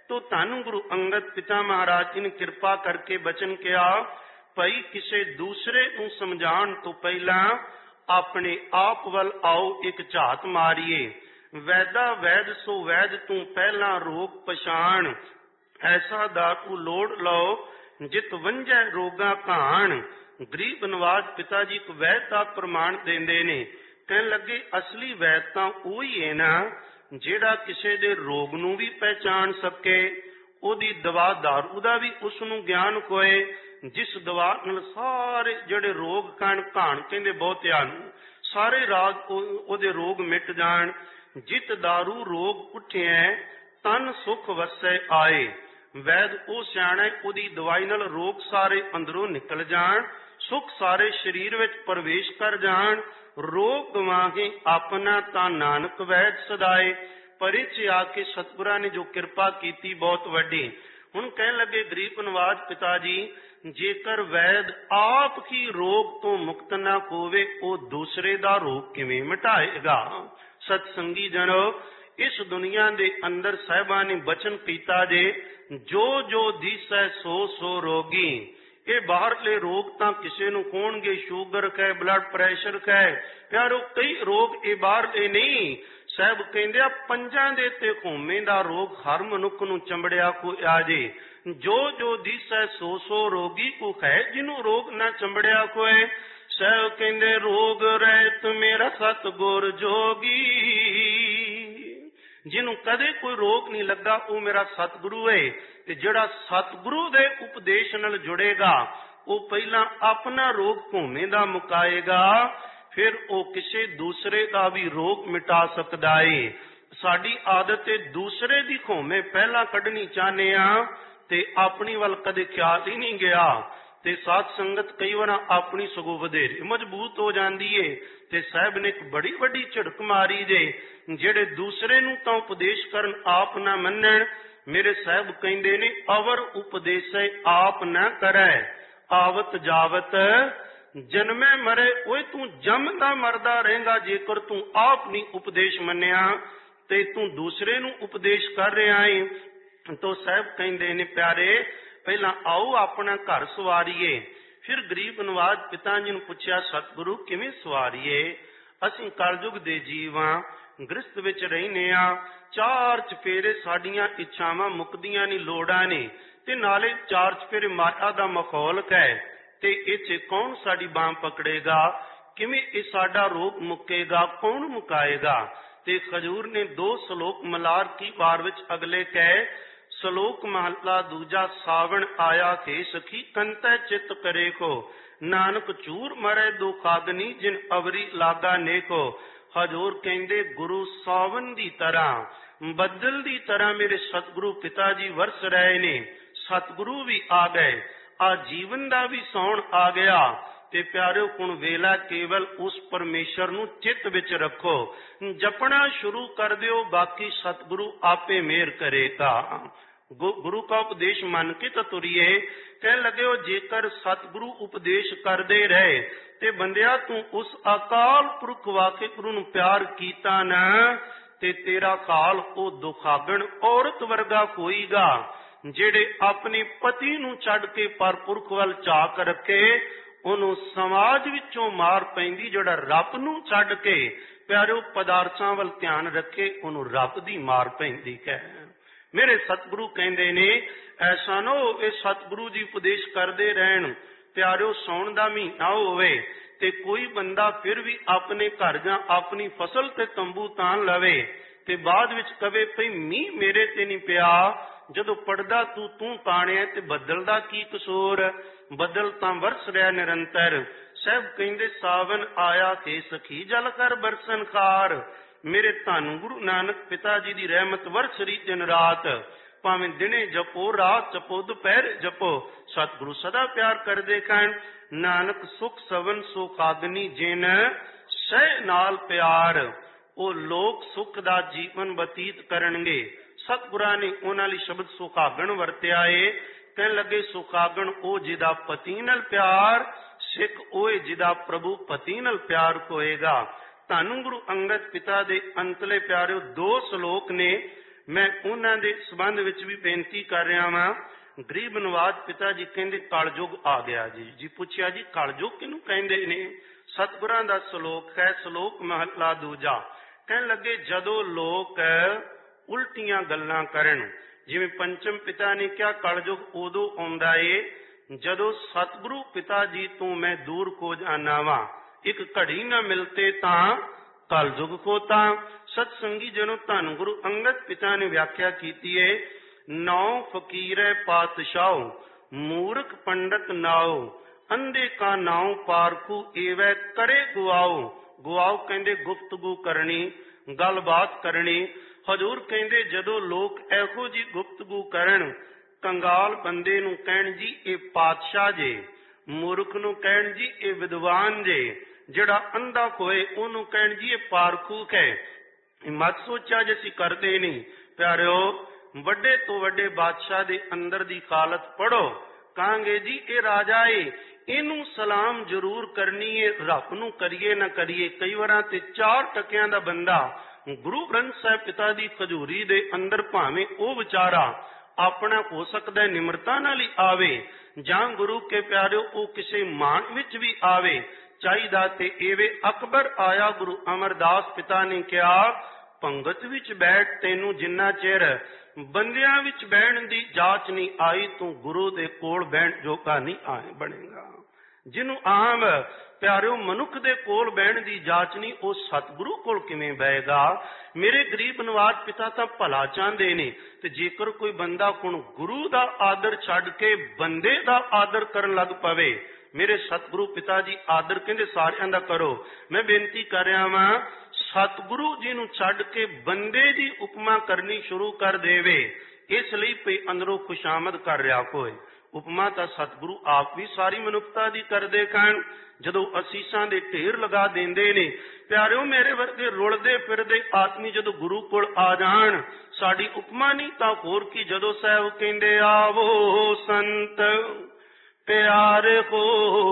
ਤੋ ਧੰਨ ਗੁਰੂ ਅੰਗਦ ਪਿਤਾ ਮਹਾਰਾਜ ਜੀ ਨੇ ਕਿਰਪਾ ਕਰਕੇ ਬਚਨ ਕਿਹਾ, ਭਈ ਕਿਸੇ ਦੂਸਰੇ ਨੂੰ ਸਮਝਾਉਣ ਤੋਂ ਪਹਿਲਾਂ ਆਪਣੇ ਆਪ ਵੱਲ ਆਓ ਇੱਕ ਝਾਤ ਮਾਰੀਏ। ਵੈਦਾ ਵੈਦ ਸੋ ਵੈਦ ਤੂੰ ਪਹਿਲਾਂ ਰੋਗ ਪਛਾਣ, ਐਸਾ ਦਾਤੂ ਲੋੜ ਲਓ ਜਿਤ ਵੰਝੈ ਰੋਗਾ ਘਾਣ। ਗਰੀਬ ਨਵਾਜ ਪਿਤਾ ਜੀ ਇੱਕ ਵੈਦ ਦਾ ਪ੍ਰਮਾਣ ਦਿੰਦੇ ਨੇ, ਕਹਿਣ ਲੱਗੇ ਅਸਲੀ ਵੈਦ ਤਾਂ ਉਹੀ ਹੈ ਨਾ ਜਿਹੜਾ ਕਿਸੇ ਦੇ ਰੋਗ ਨੂੰ ਵੀ ਪਹਿਚਾਣ ਸਕੇ, ਉਹਦੀ ਦਵਾ ਦਾਰੂ ਦਾ ਵੀ ਉਸ ਨੂੰ ਗਿਆਨ ਹੋਏ, ਜਿਸ ਦਵਾ ਨਾਲ ਸਾਰੇ ਜਿਹੜੇ ਰੋਗ ਕਣ ਘਾਣ ਕਹਿੰਦੇ ਬਹੁਤਿਆਂ ਨੂੰ ਸਾਰੇ ਰਾਗ ਉਹਦੇ ਰੋਗ ਮਿਟ ਜਾਣ। ਜਿਤ ਦਾਰੂ ਰੋਗ ਉੱਠਿਆ ਤਨ ਸੁਖ ਵਸੈ ਆਏ। ਵੈਦ ਉਹ ਸਿਆਣਾ ਉਹਦੀ ਦਵਾਈ ਨਾਲ ਰੋਗ ਸਾਰੇ ਅੰਦਰੋਂ ਨਿਕਲ ਜਾਣ, ਸੁਖ ਸਾਰੇ ਸਰੀਰ ਵਿੱਚ ਪ੍ਰਵੇਸ਼ ਕਰ ਜਾਣ। ਰੋਗ ਗਵਾਹੇ ਆਪਣਾ ਤਾਂ ਨਾਨਕ ਵੈਦ ਸਦਾਏ। ਪਰੇ ਚ ਆ ਕੇ ਸਤਿਗੁਰਾਂ ਨੇ ਜੋ ਕਿਰਪਾ ਕੀਤੀ ਬਹੁਤ ਵੱਡੀ। ਹੁਣ ਕਹਿਣ ਲੱਗੇ ਗਰੀਬ ਨਵਾਜ ਪਿਤਾ ਜੀ, ਜੇਕਰ ਵੈਦ ਆਪ ਹੀ ਰੋਗ ਤੋਂ ਮੁਕਤ ਨਾ ਹੋਵੇ ਉਹ ਦੂਸਰੇ ਦਾ ਰੋਗ ਕਿਵੇਂ ਮਿਟਾਏਗਾ। ਸਤਸੰਗੀ ਜਨੋ, ਇਸ ਦੁਨੀਆ ਦੇ ਅੰਦਰ ਸਾਹਿਬਾਂ ਨੇ ਬਚਨ ਕੀਤਾ ਜੇ, ਜੋ ਜੋ ਦੀਸੈ ਸੋ ਸੋ ਰੋਗੀ। ਇਹ ਬਾਹਰਲੇ ਰੋਗ ਤਾਂ ਕਿਸੇ ਨੂੰ ਹੋਣਗੇ, ਸ਼ੂਗਰ ਕਹੇ, ਬਲੱਡ ਪ੍ਰੈਸ਼ਰ ਕਹੇ, ਪਿਆਰੋ ਕਈ ਰੋਗ ਇਹ ਬਾਹਰਲੇ ਨਹੀਂ। ਸਾਹਿਬ ਕਹਿੰਦੇ ਆ ਪੰਜਾਂ ਦੇ ਤੇ ਘੋਮੇ ਦਾ ਰੋਗ ਹਰ ਮਨੁੱਖ ਨੂੰ ਚੰਬੜਿਆ ਕੋ ਆ ਜੇ। ਜੋ ਜੋ ਦੀਸੈ ਸੋ ਸੋ ਰੋਗੀ ਕੋ ਹੈ, ਜਿਹਨੂੰ ਰੋਗ ਨਾ ਚੰਬੜਿਆ ਕੋਏ। ਸਾਹਿਬ ਕਹਿੰਦੇ ਰੋਗ ਰਹਿਤ ਮੇਰਾ ਸਤਿਗੁਰ ਜੋਗੀ। ਜਿਹਨੂੰ ਕਦੇ ਕੋਈ ਰੋਗ ਨਹੀਂ ਲੱਗਾ ਉਹ ਮੇਰਾ ਸਤਿਗੁਰੂ ਹੈ। ਤੇ ਜਿਹੜਾ ਸਤਿਗੁਰੂ ਦੇ ਉਪਦੇਸ਼ ਨਾਲ ਜੁੜੇਗਾ ਉਹ ਪਹਿਲਾਂ ਆਪਣਾ ਰੋਗ ਘੋਮੇ ਦਾ ਮੁਕਾਏਗਾ, ਫਿਰ ਉਹ ਕਿਸੇ ਦੂਸਰੇ ਦਾ ਵੀ ਰੋਗ ਮਿਟਾ ਸਕਦਾ ਏ। ਸਾਡੀ ਆਦਤ ਹੈ ਦੂਸਰੇ ਦੀ ਘੋਮੇ ਪਹਿਲਾਂ ਕੱਢਣੀ ਚਾਹੁੰਦੇ ਆ ਤੇ ਆਪਣੀ ਵੱਲ ਕਦੇ ਖਿਆਲ ਹੀ ਨਹੀਂ ਗਿਆ। ਤੇ ਸਾਧ ਸੰਗਤ ਕਈ ਵਾਰ ਆਪਣੀ ਸਗੋਂ ਵਧੇਰੇ ਮਜ਼ਬੂਤ ਹੋ ਜਾਂਦੀ ਏ। ਤੇ ਸਾਹਿਬ ਨੇ ਇੱਕ ਬੜੀ ਵੱਡੀ ਝਿੜਕ ਮਾਰੀ ਜੇ, ਜਿਹੜੇ ਦੂਸਰੇ ਨੂੰ ਤਾਂ ਉਪਦੇਸ਼ ਕਰਨ ਆਪ ਨਾ ਮੰਨਣ। ਮੇਰੇ ਸਾਹਿਬ ਕਹਿੰਦੇ ਨੇ ਅਵਰ ਉਪਦੇਸੈ ਆਪ ਨਾ ਕਰੈ, ਆਵਤ ਜਾਵਤ ਜਨਮੇ ਮਰੇ। ਓਏ ਤੂੰ ਜੰਮਦਾ ਮਰਦਾ ਰਹੇਗਾ ਜੇਕਰ ਤੂੰ ਆਪ ਨਹੀਂ ਉਪਦੇਸ਼ ਮੰਨਿਆ ਤੇ ਤੂੰ ਦੂਸਰੇ ਨੂੰ ਉਪਦੇਸ਼ ਕਰ ਰਿਹਾ ਏ। ਤੋ ਸਾਹਿਬ ਕਹਿੰਦੇ ਨੇ ਪਿਆਰੇ, ਪਹਿਲਾਂ ਆਓ ਆਪਣਾ ਘਰ ਸਵਾਰੀਏ। ਫਿਰ ਗਰੀਬ ਨਵਾਜ ਪਿਤਾ ਜੀ ਨੂੰ ਪੁੱਛਿਆ, ਸਤਿਗੁਰੂ ਕਿਵੇਂ ਸਵਾਰੀਏ? ਅਸੀਂ ਕਲਯੁਗ ਦੇ ਜੀਵ ਹਾਂ, ਗ੍ਰਸਤ ਵਿੱਚ ਰਹਿੰਦੇ ਹਾਂ, ਚਾਰ ਚਫੇਰੇ ਸਾਡੀਆਂ ਇੱਛਾਵਾਂ ਮੁੱਕਦੀਆਂ ਨਹੀਂ, ਲੋੜਾਂ ਨੇ, ਤੇ ਨਾਲੇ ਚਾਰ ਚਫੇਰੇ ਮਾਇਆ ਦਾ ਮਾਹੌਲ ਹੈ। ਤੇ ਇੱਥੇ ਕੌਣ ਸਾਡੀ ਬਾਂਹ ਪਕੜੇਗਾ? ਕਿਵੇਂ ਇਹ ਸਾਡਾ ਰੋਗ ਮੁੱਕੇਗਾ? ਕੌਣ ਮੁਕਾਏਗਾ? ਤੇ ਖਜੂਰ ਨੇ ਦੋ ਸ਼ਲੋਕ ਮਲਾਰ ਕੀ ਵਾਰ ਵਿੱਚ ਅਗਲੇ ਕਹੇ। ਸ਼ਲੋਕ ਮਹਲਾ ਦੂਜਾ, ਸਾਵਣ ਆਇਆ ਕੇ ਸਖੀ ਕੰਤੈ ਚਿਤ ਕਰੇ ਕੋ, ਨਾਨਕ ਚੂਰ ਮਰੇ ਦੁਖਾਗਨੀ ਜਿਨ ਅਵਰੀ ਲਾਗਾ ਨੇਕੋ। ਹਜੂਰ ਕਹਿੰਦੇ ਗੁਰੂ ਸਾਵਣ ਦੀ ਤਰ੍ਹਾਂ, ਬੱਦਲ ਦੀ ਤਰ੍ਹਾਂ ਮੇਰੇ ਸਤਿਗੁਰੂ ਪਿਤਾ ਜੀ ਵਰਸ ਰਹੇ ਨੇ। ਸਤਿਗੁਰੂ ਵੀ ਆ ਗਏ, ਆ ਜੀਵਨ ਦਾ ਵੀ ਸੌਣ ਆ ਗਿਆ। ਤੇ ਪਿਆਰਿਓ ਹੁਣ ਵੇਲਾ ਕੇਵਲ ਉਸ ਪਰਮੇਸ਼ਰ ਨੂੰ ਚਿੱਤ ਵਿੱਚ ਰੱਖੋ, ਜਪਣਾ ਸ਼ੁਰੂ ਕਰ ਦਿਓ, ਬਾਕੀ ਸਤਿਗੁਰੂ ਆਪੇ ਮਿਹਰ ਕਰੇਗਾ। ਗੁਰੂ ਕਾ ਉਪਦੇਸ਼ ਮੰਨ ਕੇ ਤਾਂ ਤੁਰੀਏ। ਕਹਿਣ ਲੱਗੇ ਜੇਕਰ ਸਤਿਗੁਰੂ ਉਪਦੇਸ਼ ਕਰਦੇ ਰਹੇ ਤੇ ਬੰਦਿਆ ਤੂੰ ਉਸ ਅਕਾਲ ਪੁਰਖ ਵਾਹਿਗੁਰੂ ਨੂੰ ਪਿਆਰ ਕੀਤਾ ਨਾ ਤੇ ਤੇਰਾ ਕਾਲ ਉਹ ਦੁਖਾਗਣ ਔਰਤ ਵਰਗਾ ਹੋਈਗਾ, ਜਿਹੜੇ ਆਪਣੇ ਪਤੀ ਨੂੰ ਛੱਡ ਕੇ ਪਰਪੁਰਖ ਵੱਲ ਝਾਕ ਰੱਖੇ ਉਹਨੂੰ ਸਮਾਜ ਵਿੱਚੋਂ ਮਾਰ ਪੈਂਦੀ। ਜਿਹੜਾ ਰੱਬ ਨੂੰ ਛੱਡ ਕੇ ਪਿਆਰਿਓ ਪਦਾਰਥਾਂ ਵੱਲ ਧਿਆਨ ਰੱਖੇ ਉਹਨੂੰ ਰੱਬ ਦੀ ਮਾਰ ਪੈਂਦੀ ਹੈ। ਮੇਰੇ ਸਤਿਗੁਰੂ ਕਹਿੰਦੇ ਨੇ ਐਸਾ ਨਾ ਇਹ ਸਤਿਗੁਰੂ ਜੀ ਉਪਦੇਸ਼ ਕਰਦੇ ਰਹਿਣ। ਪਿਆਰਿਓ ਸਾਉਣ ਦਾ ਮਹੀਨਾ ਹੋਵੇ ਤੇ ਕੋਈ ਬੰਦਾ ਫਿਰ ਵੀ ਆਪਣੇ ਘਰ ਜਾਂ ਆਪਣੀ ਫਸਲ ਤੇ ਤੰਬੂ ਤਾਣ ਲਵੇ ਤੇ ਬਾਅਦ ਵਿੱਚ ਕਵੇ ਭਈ ਮੀਂਹ ਮੇਰੇ ਤੇ ਨਹੀਂ ਪਿਆ। ਜਦੋਂ ਪੜਦਾ ਤੂੰ ਤੂੰ ਤਾਣਿਆ ਤੇ ਬੱਦਲ ਦਾ ਕੀ ਕਸੂਰ? ਬੱਦਲ ਤਾਂ ਵਰਸ ਰਿਹਾ ਨਿਰੰਤਰ। ਸਾਹਿਬ ਕਹਿੰਦੇ ਸਾਵਨ ਆਇਆ ਤੇ ਸਖੀ ਜਲ ਕਰ ਬਰਸਨ ਖਾਰ। ਮੇਰੇ ਧੰਨ ਗੁਰੂ ਨਾਨਕ ਪਿਤਾ ਜੀ ਦੀ ਰਹਿਮਤ ਵਰਸ ਰਹੀ ਦਿਨ ਰਾਤ, ਭਾਵੇਂ ਦਿਨੇ ਜਪੋ ਰਾਤ ਜਪੋ ਦੁਪਹਿਰ ਜਪੋ, ਸਤਿਗੁਰੂ ਸਦਾ ਪਿਆਰ ਕਰਦੇ ਕਹਿਣ ਨਾਨਕ ਸੁਖ ਸਵਨ ਸੁਖਾਗਨੀ ਜਿਨ ਸਹਿ ਨਾਲ ਪਿਆਰ। ਉਹ ਲੋਕ ਸੁਖ ਦਾ ਜੀਵਨ ਬਤੀਤ ਕਰਨਗੇ। ਸਤਿਗੁਰਾਂ ਨੇ ਉਹਨਾਂ ਲਈ ਸ਼ਬਦ ਸੁਖਾਗਣ ਵਰਤਿਆ ਏ। ਕਹਿਣ ਲੱਗੇ ਸੁਖਾਗਣ ਉਹ ਜਿਹਦਾ ਪਤੀ ਨਾਲ ਪਿਆਰ, ਸਿੱਖ ਉਹ ਜਿਹਦਾ ਪ੍ਰਭੂ ਪਤੀ ਨਾਲ ਪਿਆਰ ਹੋਏਗਾ। ਧੰਨ ਗੁਰੂ ਅੰਗਦ ਪਿਤਾ ਦੇ ਅੰਤਲੇ ਪਿਆਰਿਓ ਦੋ ਸ਼ਲੋਕ ਨੇ। मैं उन्हां दे संबंध विच भी बेनती कर रहा वां। गरीब नवाज पिता जी कहंदे कलयुग आ गया जी। जी पुछया जी कलयुग किहनूं कहंदे ने? सतगुरां दा सलोक है, सलोक महला दूजा। कहण लगे जदों लोक उल्टियां गल्लां करन, जिवें पंचम पिता ने कहा कलयुग उदों आउंदा है जदों सतगुरु पिता जी तो मैं दूर को जाना वा, एक घड़ी न मिलते तां कलयुग होता। सतसंगी जनों धन गुरु अंगद पिता ने व्याख्या की है, नौ फकीर पातशाह मूर्ख पंडित नाओ, अंधे का नाव पारखू एवं करे गुआओ। गुआओ कहंदे गुफ्तगू करनी, गलबात करनी। हजूर कहंदे जदों लोग एहो जी गुफ्तगू करन, कंगाल बंदे नूं कहण जी ये पातशाह जे, मूर्ख नूं कहण जी ये विद्वान जे, जिहड़ा अंधा होए उहनूं कहण जी ये पारखूक है। मत सोचा जे असीं करदे नहीं। प्यारिओ वड्डे तो वड्डे बादशाह दे अंदर दी हालत पढ़ो, कहांगे जी ये राजा है, इनू सलाम जरूर करनी है, रब नूं करिए ना करिए। कई वारां ते चार टकियां दा बंदा गुरु ग्रंथ साहिब पिता दी खजूरी दे अंदर भावें ओ विचारा अपना हो सकदा है निमरता नाल ही आवे, जां गुरु के प्यारिओ ओ किसे मान विच भी आवे। चाहिदा ते एवे अकबर आया गुरु अमरदास पिता ने कहा पंगत विच बैठ, तैनू जिन्ना चिर बंदियां विच बहन दी जाच नहीं आई तू गुरु दे कोल बहन जोगा नहीं आए बनेगा। जिन्हों आम प्यारिओ मनुख दे कोल बहन दी जाच नहीं, वो सतगुरु कोल किवें बहेगा। मेरे गरीब नवाज पिता तां भला चाहते ने, ते जेकर कोई बंदा हुण गुरु दा आदर छड्ड के बंदे दा आदर करन लग पवे, मेरे सतगुरु पिता जी आदर कहंदे सारियां दा करो। मैं बेनती कर रहा वां सतगुरु जी नूं छड्ड के बंदे दी उपमा करनी शुरू कर देवे, इसलिए पे अंदरों खुशामद कर रहा कोई। उपमा तां सतगुरु आप भी सारी मनुखता दी करदे कन, जदों असीसां दे ढेर लगा देंदे ने। प्यारिओ मेरे वर्गे रुलदे फिरदे आदमी जदों गुरु कोल आ जाण, साडी उपमा नहीं तां होर की। जदों साहिब कहंदे आवो संत प्यारे हो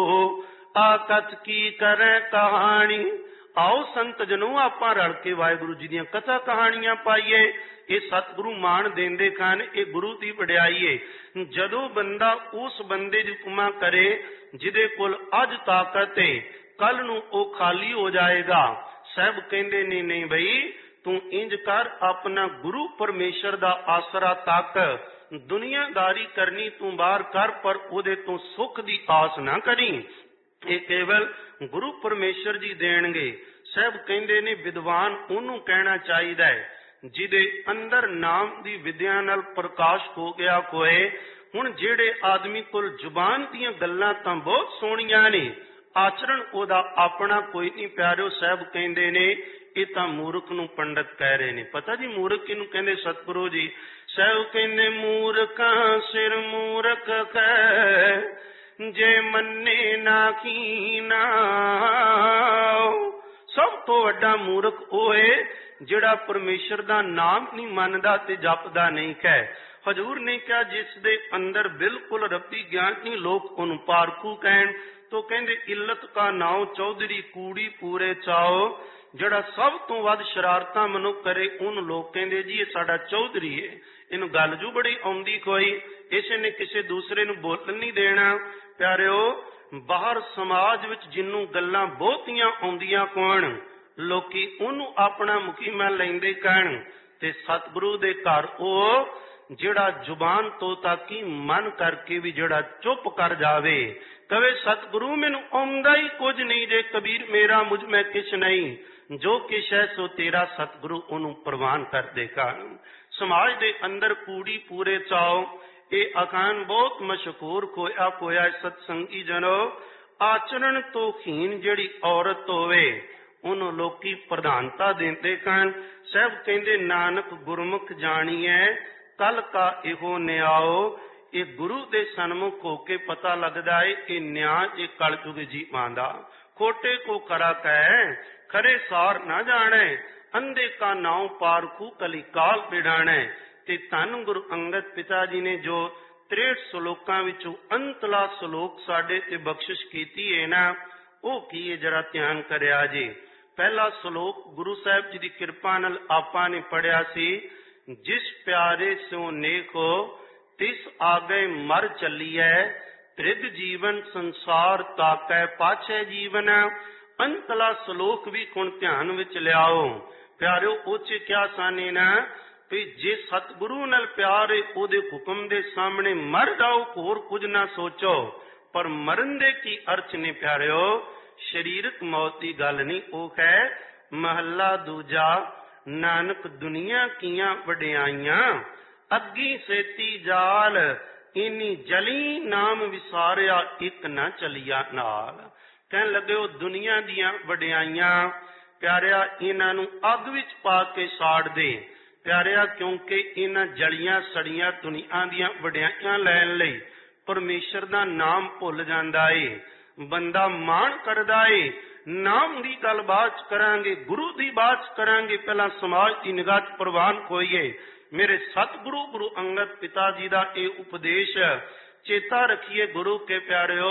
आकत की करे कहानी, आओ संत जनों आपां रल के वाहिगुरु जी दीयां कथा कहानियां पाईए। ये सतगुरु मान देंदे खान, ये गुरु की वडियाई है। जदों बंदा उस बंदे की उपमा करे जिदे कोल अज ताकत है, कल नूं ओ खाली हो जाएगा। साहब कहंदे ने नहीं बई तू इंज कर, अपना गुरु परमेश्वर दा आसरा तक दुनियादारी करनी तू बाहर कर, पर उहदे तो सुख दी आस ना करी, ये केवल गुरु परमेश्वर जी देणगे। साहब कहंदे ने विद्वान उहनूं कहना चाहिदा है जिदे अंदर नाम दी विद्या नाल प्रकाश हो गया होए। हुण जेड़े आदमी कोल जुबान दीयां गल्लां तां बहुत सोहणियां ने, आचरण ओदा अपना कोई नहीं। प्यारिओ साहब कहंदे ने ये तां मूर्ख नूं पंडित कह रहे ने। पता जी मूर्ख किहनूं कहंदे? सतगुरु जी साहब कहंदे मूर्खां सिर मूर्ख कै जे मन्ने ना कीना। सब तो वड्डा मूर्ख ओह है जिहड़ा परमेश्वर दा नाम नहीं मनदा ते जपदा नहीं कै। हजूर ने कहा जिस दे अंदर बिल्कुल रब्बी ज्ञान नहीं, लोग उन पारखू कहन तो कहंदे इल्लत का नाव चौधरी कूड़ी पूरे चाओ। जिहड़ा सब तो वध शरारतां मनुख करे उन लोग कहंदे जी ये साडा चौधरी है। इन्हूं गल जू बड़ी आउंदी कोई, इसे ने किसी दूसरे नूं बोलण नहीं देना। प्यारिओ बाहर समाज विच जिन्नू गल्लां बहुतियां आउंदियां कोण, लोकी उन्हूं अपना मुखी मैं लैंदे कहण, ते सतगुरु दे घर ओ जिहड़ा जुबान तो ताकि मन करके भी जिहड़ा चुप कर जावे, कवे सतगुरु मैनू आउंदा ही कुछ नहीं, जे कबीर मेरा मुझ में किछ नहीं, जो किश है सो तेरा सतगुरु उन्हूं प्रवान कर देगा। समाज दे अंदर कूड़ी पूरे चाओ, ये अखान बहुत मशहूर खोया खोया सतसंगी जनो। आचरण तो हीन जिहड़ी औरत होवे उन्होंने लोकी प्रधानता देते कन। साहब कहंदे नानक गुरमुख जाणीए कल का इहो न्याओ। ये गुरु दे सन्मुख होके पता लगदा है कि न्याय ये कलयुग जीवां दा। खोटे को खरा कह खरे सार ना जाने, अंधे का नाव पारखू कली काल बिड़ाणे। ते धन गुरु अंगद पिता जी ने जो त्रेसठ सलोकां विचों अंतला सलोक साडे ते बख्शिश कीती है ना, वो की है जरा ध्यान करिया जी। पहला सलोक गुरु साहब जी की कृपा नाल आपां ने पढ़िया सी, जिस प्यारे सो नेको तिस आगे मर चलिए त्रिग जीवन संसार ताकै पाछे जीवन। अंतला श्लोक भी कुण ध्यान विच लियाओ प्यारिओ ओचे क्या साने ना भी जे सतगुरु नाल प्यार है ओदे हुक्म दे सामने मर जाओ होर कुछ ना सोचो। पर मरन दे की अर्थ ने प्यारिओ शरीरक मौत की गल नहीं। ओ है महला दूजा नानक दुनिया किया वडियाइयां अग्गी सेती जाल इनी जली नाम विसारिया एक न चलिया नाल। कहन लगे ओ दुनिया दियां वडियाइयां प्यारिया इन्हां नूं अग विच पा के साड़ दे प्यारिया, क्योंकि इन्हां जलियां सड़ियां दुनिया दियां वडियाइयां लैण लई परमेश्वर दा नाम भुल जांदा है। बंदा माण करदा है नाम दी गल बात च करांगे गुरु दी बात च करांगे पहला समाज की निगाह च प्रवान होईए। मेरे सतगुरु गुरु अंगद पिता जी का यह उपदेश चेता रखिए गुरु के प्यारिओ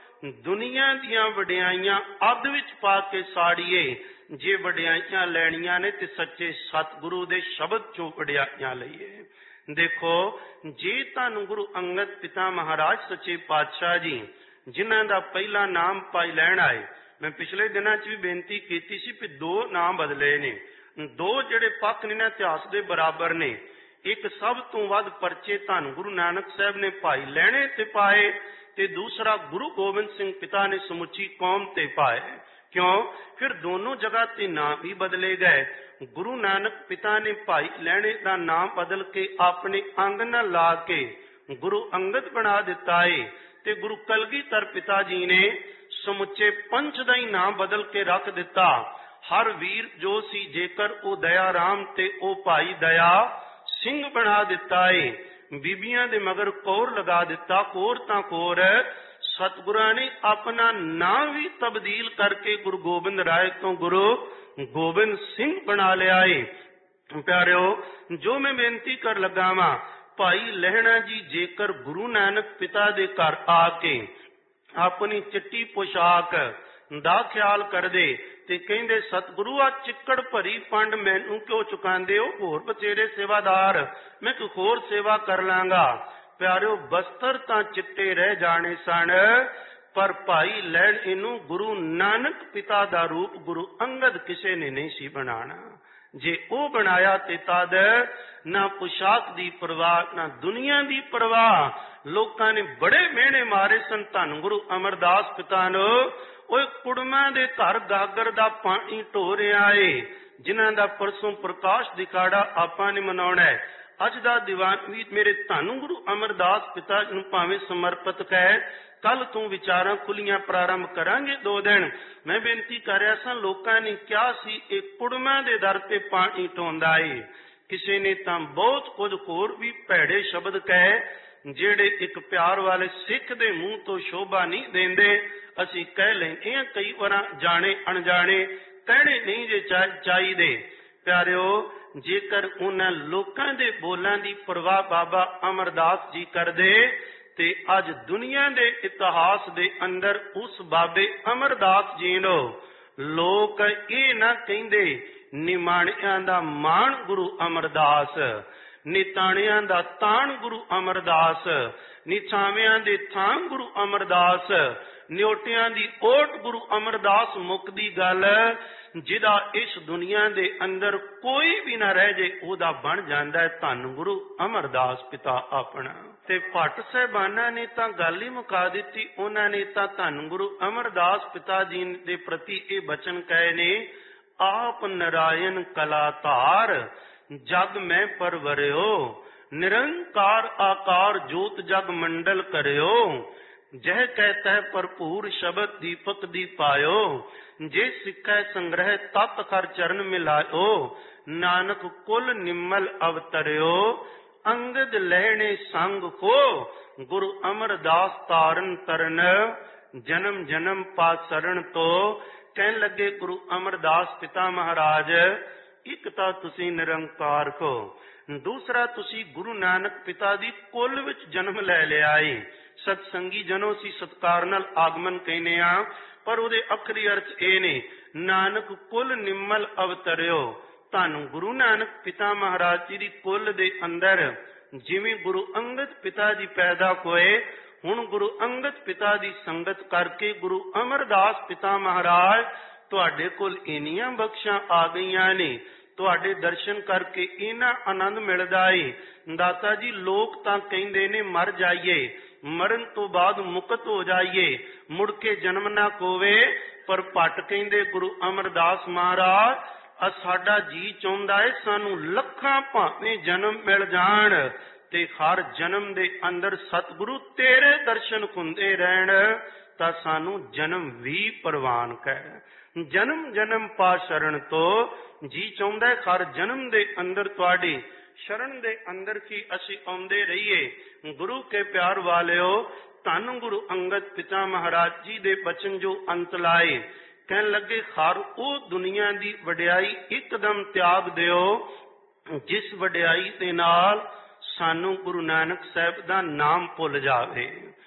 दुनिया दियां वडियाइयां अग विच पा के साड़िए। जे वडियाइयां लैणियां ने ते सच्चे सतगुरु दे शब्द चों वडियाइयां लईए। देखो जे तुहानूं गुरु अंगद पिता महाराज सच्चे पातशाह जी जिन्हां दा पहला नाम पाई लैण आए, मैं पिछले दिनों च भी बेनती की सी कि दो नाम बदले ने, दो जिहड़े पक्ष ने ना इतिहास के बराबर ने। एक सब तो वध परचे धन गुरु नानक साहब ने भाई लैणे ते पाए ते दूसरा गुरु गोबिंद सिंह पिता ने समुची कौम ते पाए। क्यों? फिर दोनों जगह ते नाम भी बदले गए। गुरु नानक पिता ने भाई लैणे का नाम बदल के अपने अंग न ला के गुरु अंगद बना दिता है ते गुरु कलगीधर पिता जी ने समुचे पंच का ही नाम बदल के रख दिता। हर वीर जो सी जेकर ओ दया राम ते ओ भाई दया सिंह बना दिता है। बीबियां दे मगर कौर लगा दिता, कोर तां कोर। सतगुरां ने अपना नाम भी तब्दील करके गुरु गोबिंद राय तो गुरु गोबिंद सिंह बना लिया है। प्यारिओ जो मैं बेनती कर लगा वा भाई लहणा जी जेकर गुरु नानक पिता दे घर आके अपनी चिट्टी पोशाक दा ख्याल कर दे ते कहंदे सतगुरु आ चिक्कड़ भरी पंड मैनू क्यों चुकांदे हो, होर बचेरे सेवादार मैं कोई होर सेवा कर लांगा। प्यारिओ बस्तर तां चिट्टे रह जाने सन पर भाई लैण इनू गुरु नानक पिता दा रूप गुरु अंगद किसे ने नहीं सी बनाना। जे ओ बनाया ते तद ना पोशाक दी परवाह ना दुनिया दी परवाह। लोकां ने बड़े मेहने मारे सन धन गुरु अमरदास पिता नो, ओए कुड़मां दे घर गागर दा पानी ढो रिहा है जिन्हां दा परसों प्रकाश दिखाड़ा आपां ने मनाउणा है। अज दा दीवान भी मेरे धन गुरु अमरदास पिता नूं भावें समर्पित कह, कल तू विचारां खुलियां प्रारंभ करांगे दो दिन। मैं बेनती कर रहा सा लोकां ने क्या सी एक कुड़मां दे दर ते पानी ढोंदा है। किसी ने तां बहुत कुछ होर भी भैड़े शब्द कहे जेड़े एक प्यार वाले सिख दे मूंह तो शोभा नहीं देंदे। असी कह लेंगे हैं कई बार जाने अनजाने कहने नहीं जे चाहिए। प्यारिओ जेकर उन्हां लोकां दे बोलां दी परवाह बाबा अमरदास जी कर दे ते अज दुनिया दे इतिहास दे अंदर उस बाबे अमरदास जी नो लोक ये ना कहिंदे निमाणियां दा माण गुरु अमरदास, निताणियां दा ताण गुरु अमरदास, निछावियां दे थां गुरु अमरदास, न्योटियां दी ओट गुरु अमरदास। मुकदी गल जिदा इस दुनिया दे अंदर कोई भी ना रह जे ओदा बन जांदा है धन गुरु अमरदास पिता अपना। ते भट्ट साहबाना ने तां गल ही मुका दिती। उन्हां ने तां धन गुरु अमरदास पिता जी दे प्रति ये बचन कहे ने, आप नारायण कलाधार जग में परवरियो, निरंकार आकार जोत जग मंडल करियो, जह कहता है भरपूर शब्द दीपक दी पायो, जे सिक्खै संग्रह तत् कर चरण मिलायो, नानक कुल निम्मल अवतरियो, अंगद लहणे संग को गुरु अमरदास तारन तरन, जन्म जन्म पासरण तो। कहन लगे गुरु अमरदास पिता महाराज एक तां तुसी निरंकार को, दूसरा तुसी गुरु नानक पिता दी कुल विच जन्म लै लिया है। सतसंगी जनों सी सत्कार नाल आगमन कहने आ पर उहदे अखरी अर्थ ए ने नानक कुल निम्मल अवतरियो। ਧੰਨ ਗੁਰੂ ਨਾਨਕ ਪਿਤਾ ਮਹਾਰਾਜ ਜੀ ਦੀ ਕੁੱਲ ਦੇ ਅੰਦਰ ਜਿਵੇਂ ਗੁਰੂ ਅੰਗਦ ਪਿਤਾ ਜੀ ਪੈਦਾ ਹੋਏ, ਹੁਣ ਗੁਰੂ ਅੰਗਦ ਪਿਤਾ ਦੀ ਸੰਗਤ ਕਰਕੇ ਗੁਰੂ ਅਮਰਦਾਸ ਪਿਤਾ ਮਹਾਰਾਜ ਤੁਹਾਡੇ ਕੋਲ ਇੰਨੀਆਂ ਬਖਸ਼ਾਂ ਆ ਗਈਆਂ ਨੇ, ਤੁਹਾਡੇ ਦਰਸ਼ਨ ਕਰਕੇ ਇੰਨਾ ਆਨੰਦ ਮਿਲਦਾ ਏ। ਦਾਤਾ ਜੀ ਲੋਕ ਤਾਂ ਕਹਿੰਦੇ ਨੇ ਮਰ ਜਾਈਏ, ਮਰਨ ਤੋਂ ਬਾਅਦ ਮੁਕਤ ਹੋ ਜਾਈਏ, ਮੁੜ ਕੇ ਜਨਮ ਨਾ ਹੋਵੇ, ਪਰ ਭੱਟ ਕਹਿੰਦੇ ਗੁਰੂ ਅਮਰਦਾਸ ਮਹਾਰਾਜ ਆ ਸਾਡਾ ਜੀ ਚਾਹੁੰਦਾ ਏ ਸਾਨੂੰ ਲੱਖਾਂ ਭਾਵੇਂ ਜਨਮ ਮਿਲ ਜਾਣ ਤੇ ਹਰ ਜਨਮ ਦੇ ਅੰਦਰ ਸਤਿਗੁਰੂ ਤੇਰੇ ਦਰਸ਼ਨ ਹੁੰਦੇ ਰਹਿਣ, ਤਾਂ ਸਾਨੂੰ ਜਨਮ ਵੀ ਪ੍ਰਵਾਨ ਕਰ। ਜਨਮ ਜਨਮ ਪਾ ਸ਼ਰਨ ਤੋਂ ਜੀ ਚਾਹੁੰਦਾ ਹੈ ਹਰ ਜਨਮ ਦੇ ਅੰਦਰ ਤੁਹਾਡੀ ਸ਼ਰਨ ਦੇ ਅੰਦਰ ਕੀ ਅਸੀਂ ਆਉਂਦੇ ਰਹੀਏ। ਗੁਰੂ ਕੇ ਪਿਆਰ ਵਾਲਿਓ, ਧੰਨ ਗੁਰੂ ਅੰਗਦ ਪਿਤਾ ਮਹਾਰਾਜ ਜੀ ਦੇ ਬਚਨ ਜੋ ਅੰਤ ਲਾਏ, ਕਹਿਣ ਲੱਗੇ ਹਰ ਉਹ ਦੁਨੀਆ ਦੀ ਵਡਿਆਈ ਇੱਕਦਮ ਤਿਆਗ ਦਿਓ ਜਿਸ ਵਡਿਆਈ ਦੇ ਨਾਲ ਸਾਨੂੰ ਗੁਰੂ ਨਾਨਕ ਸਾਹਿਬ ਦਾ ਨਾਮ ਭੁੱਲ ਜਾਵੇ।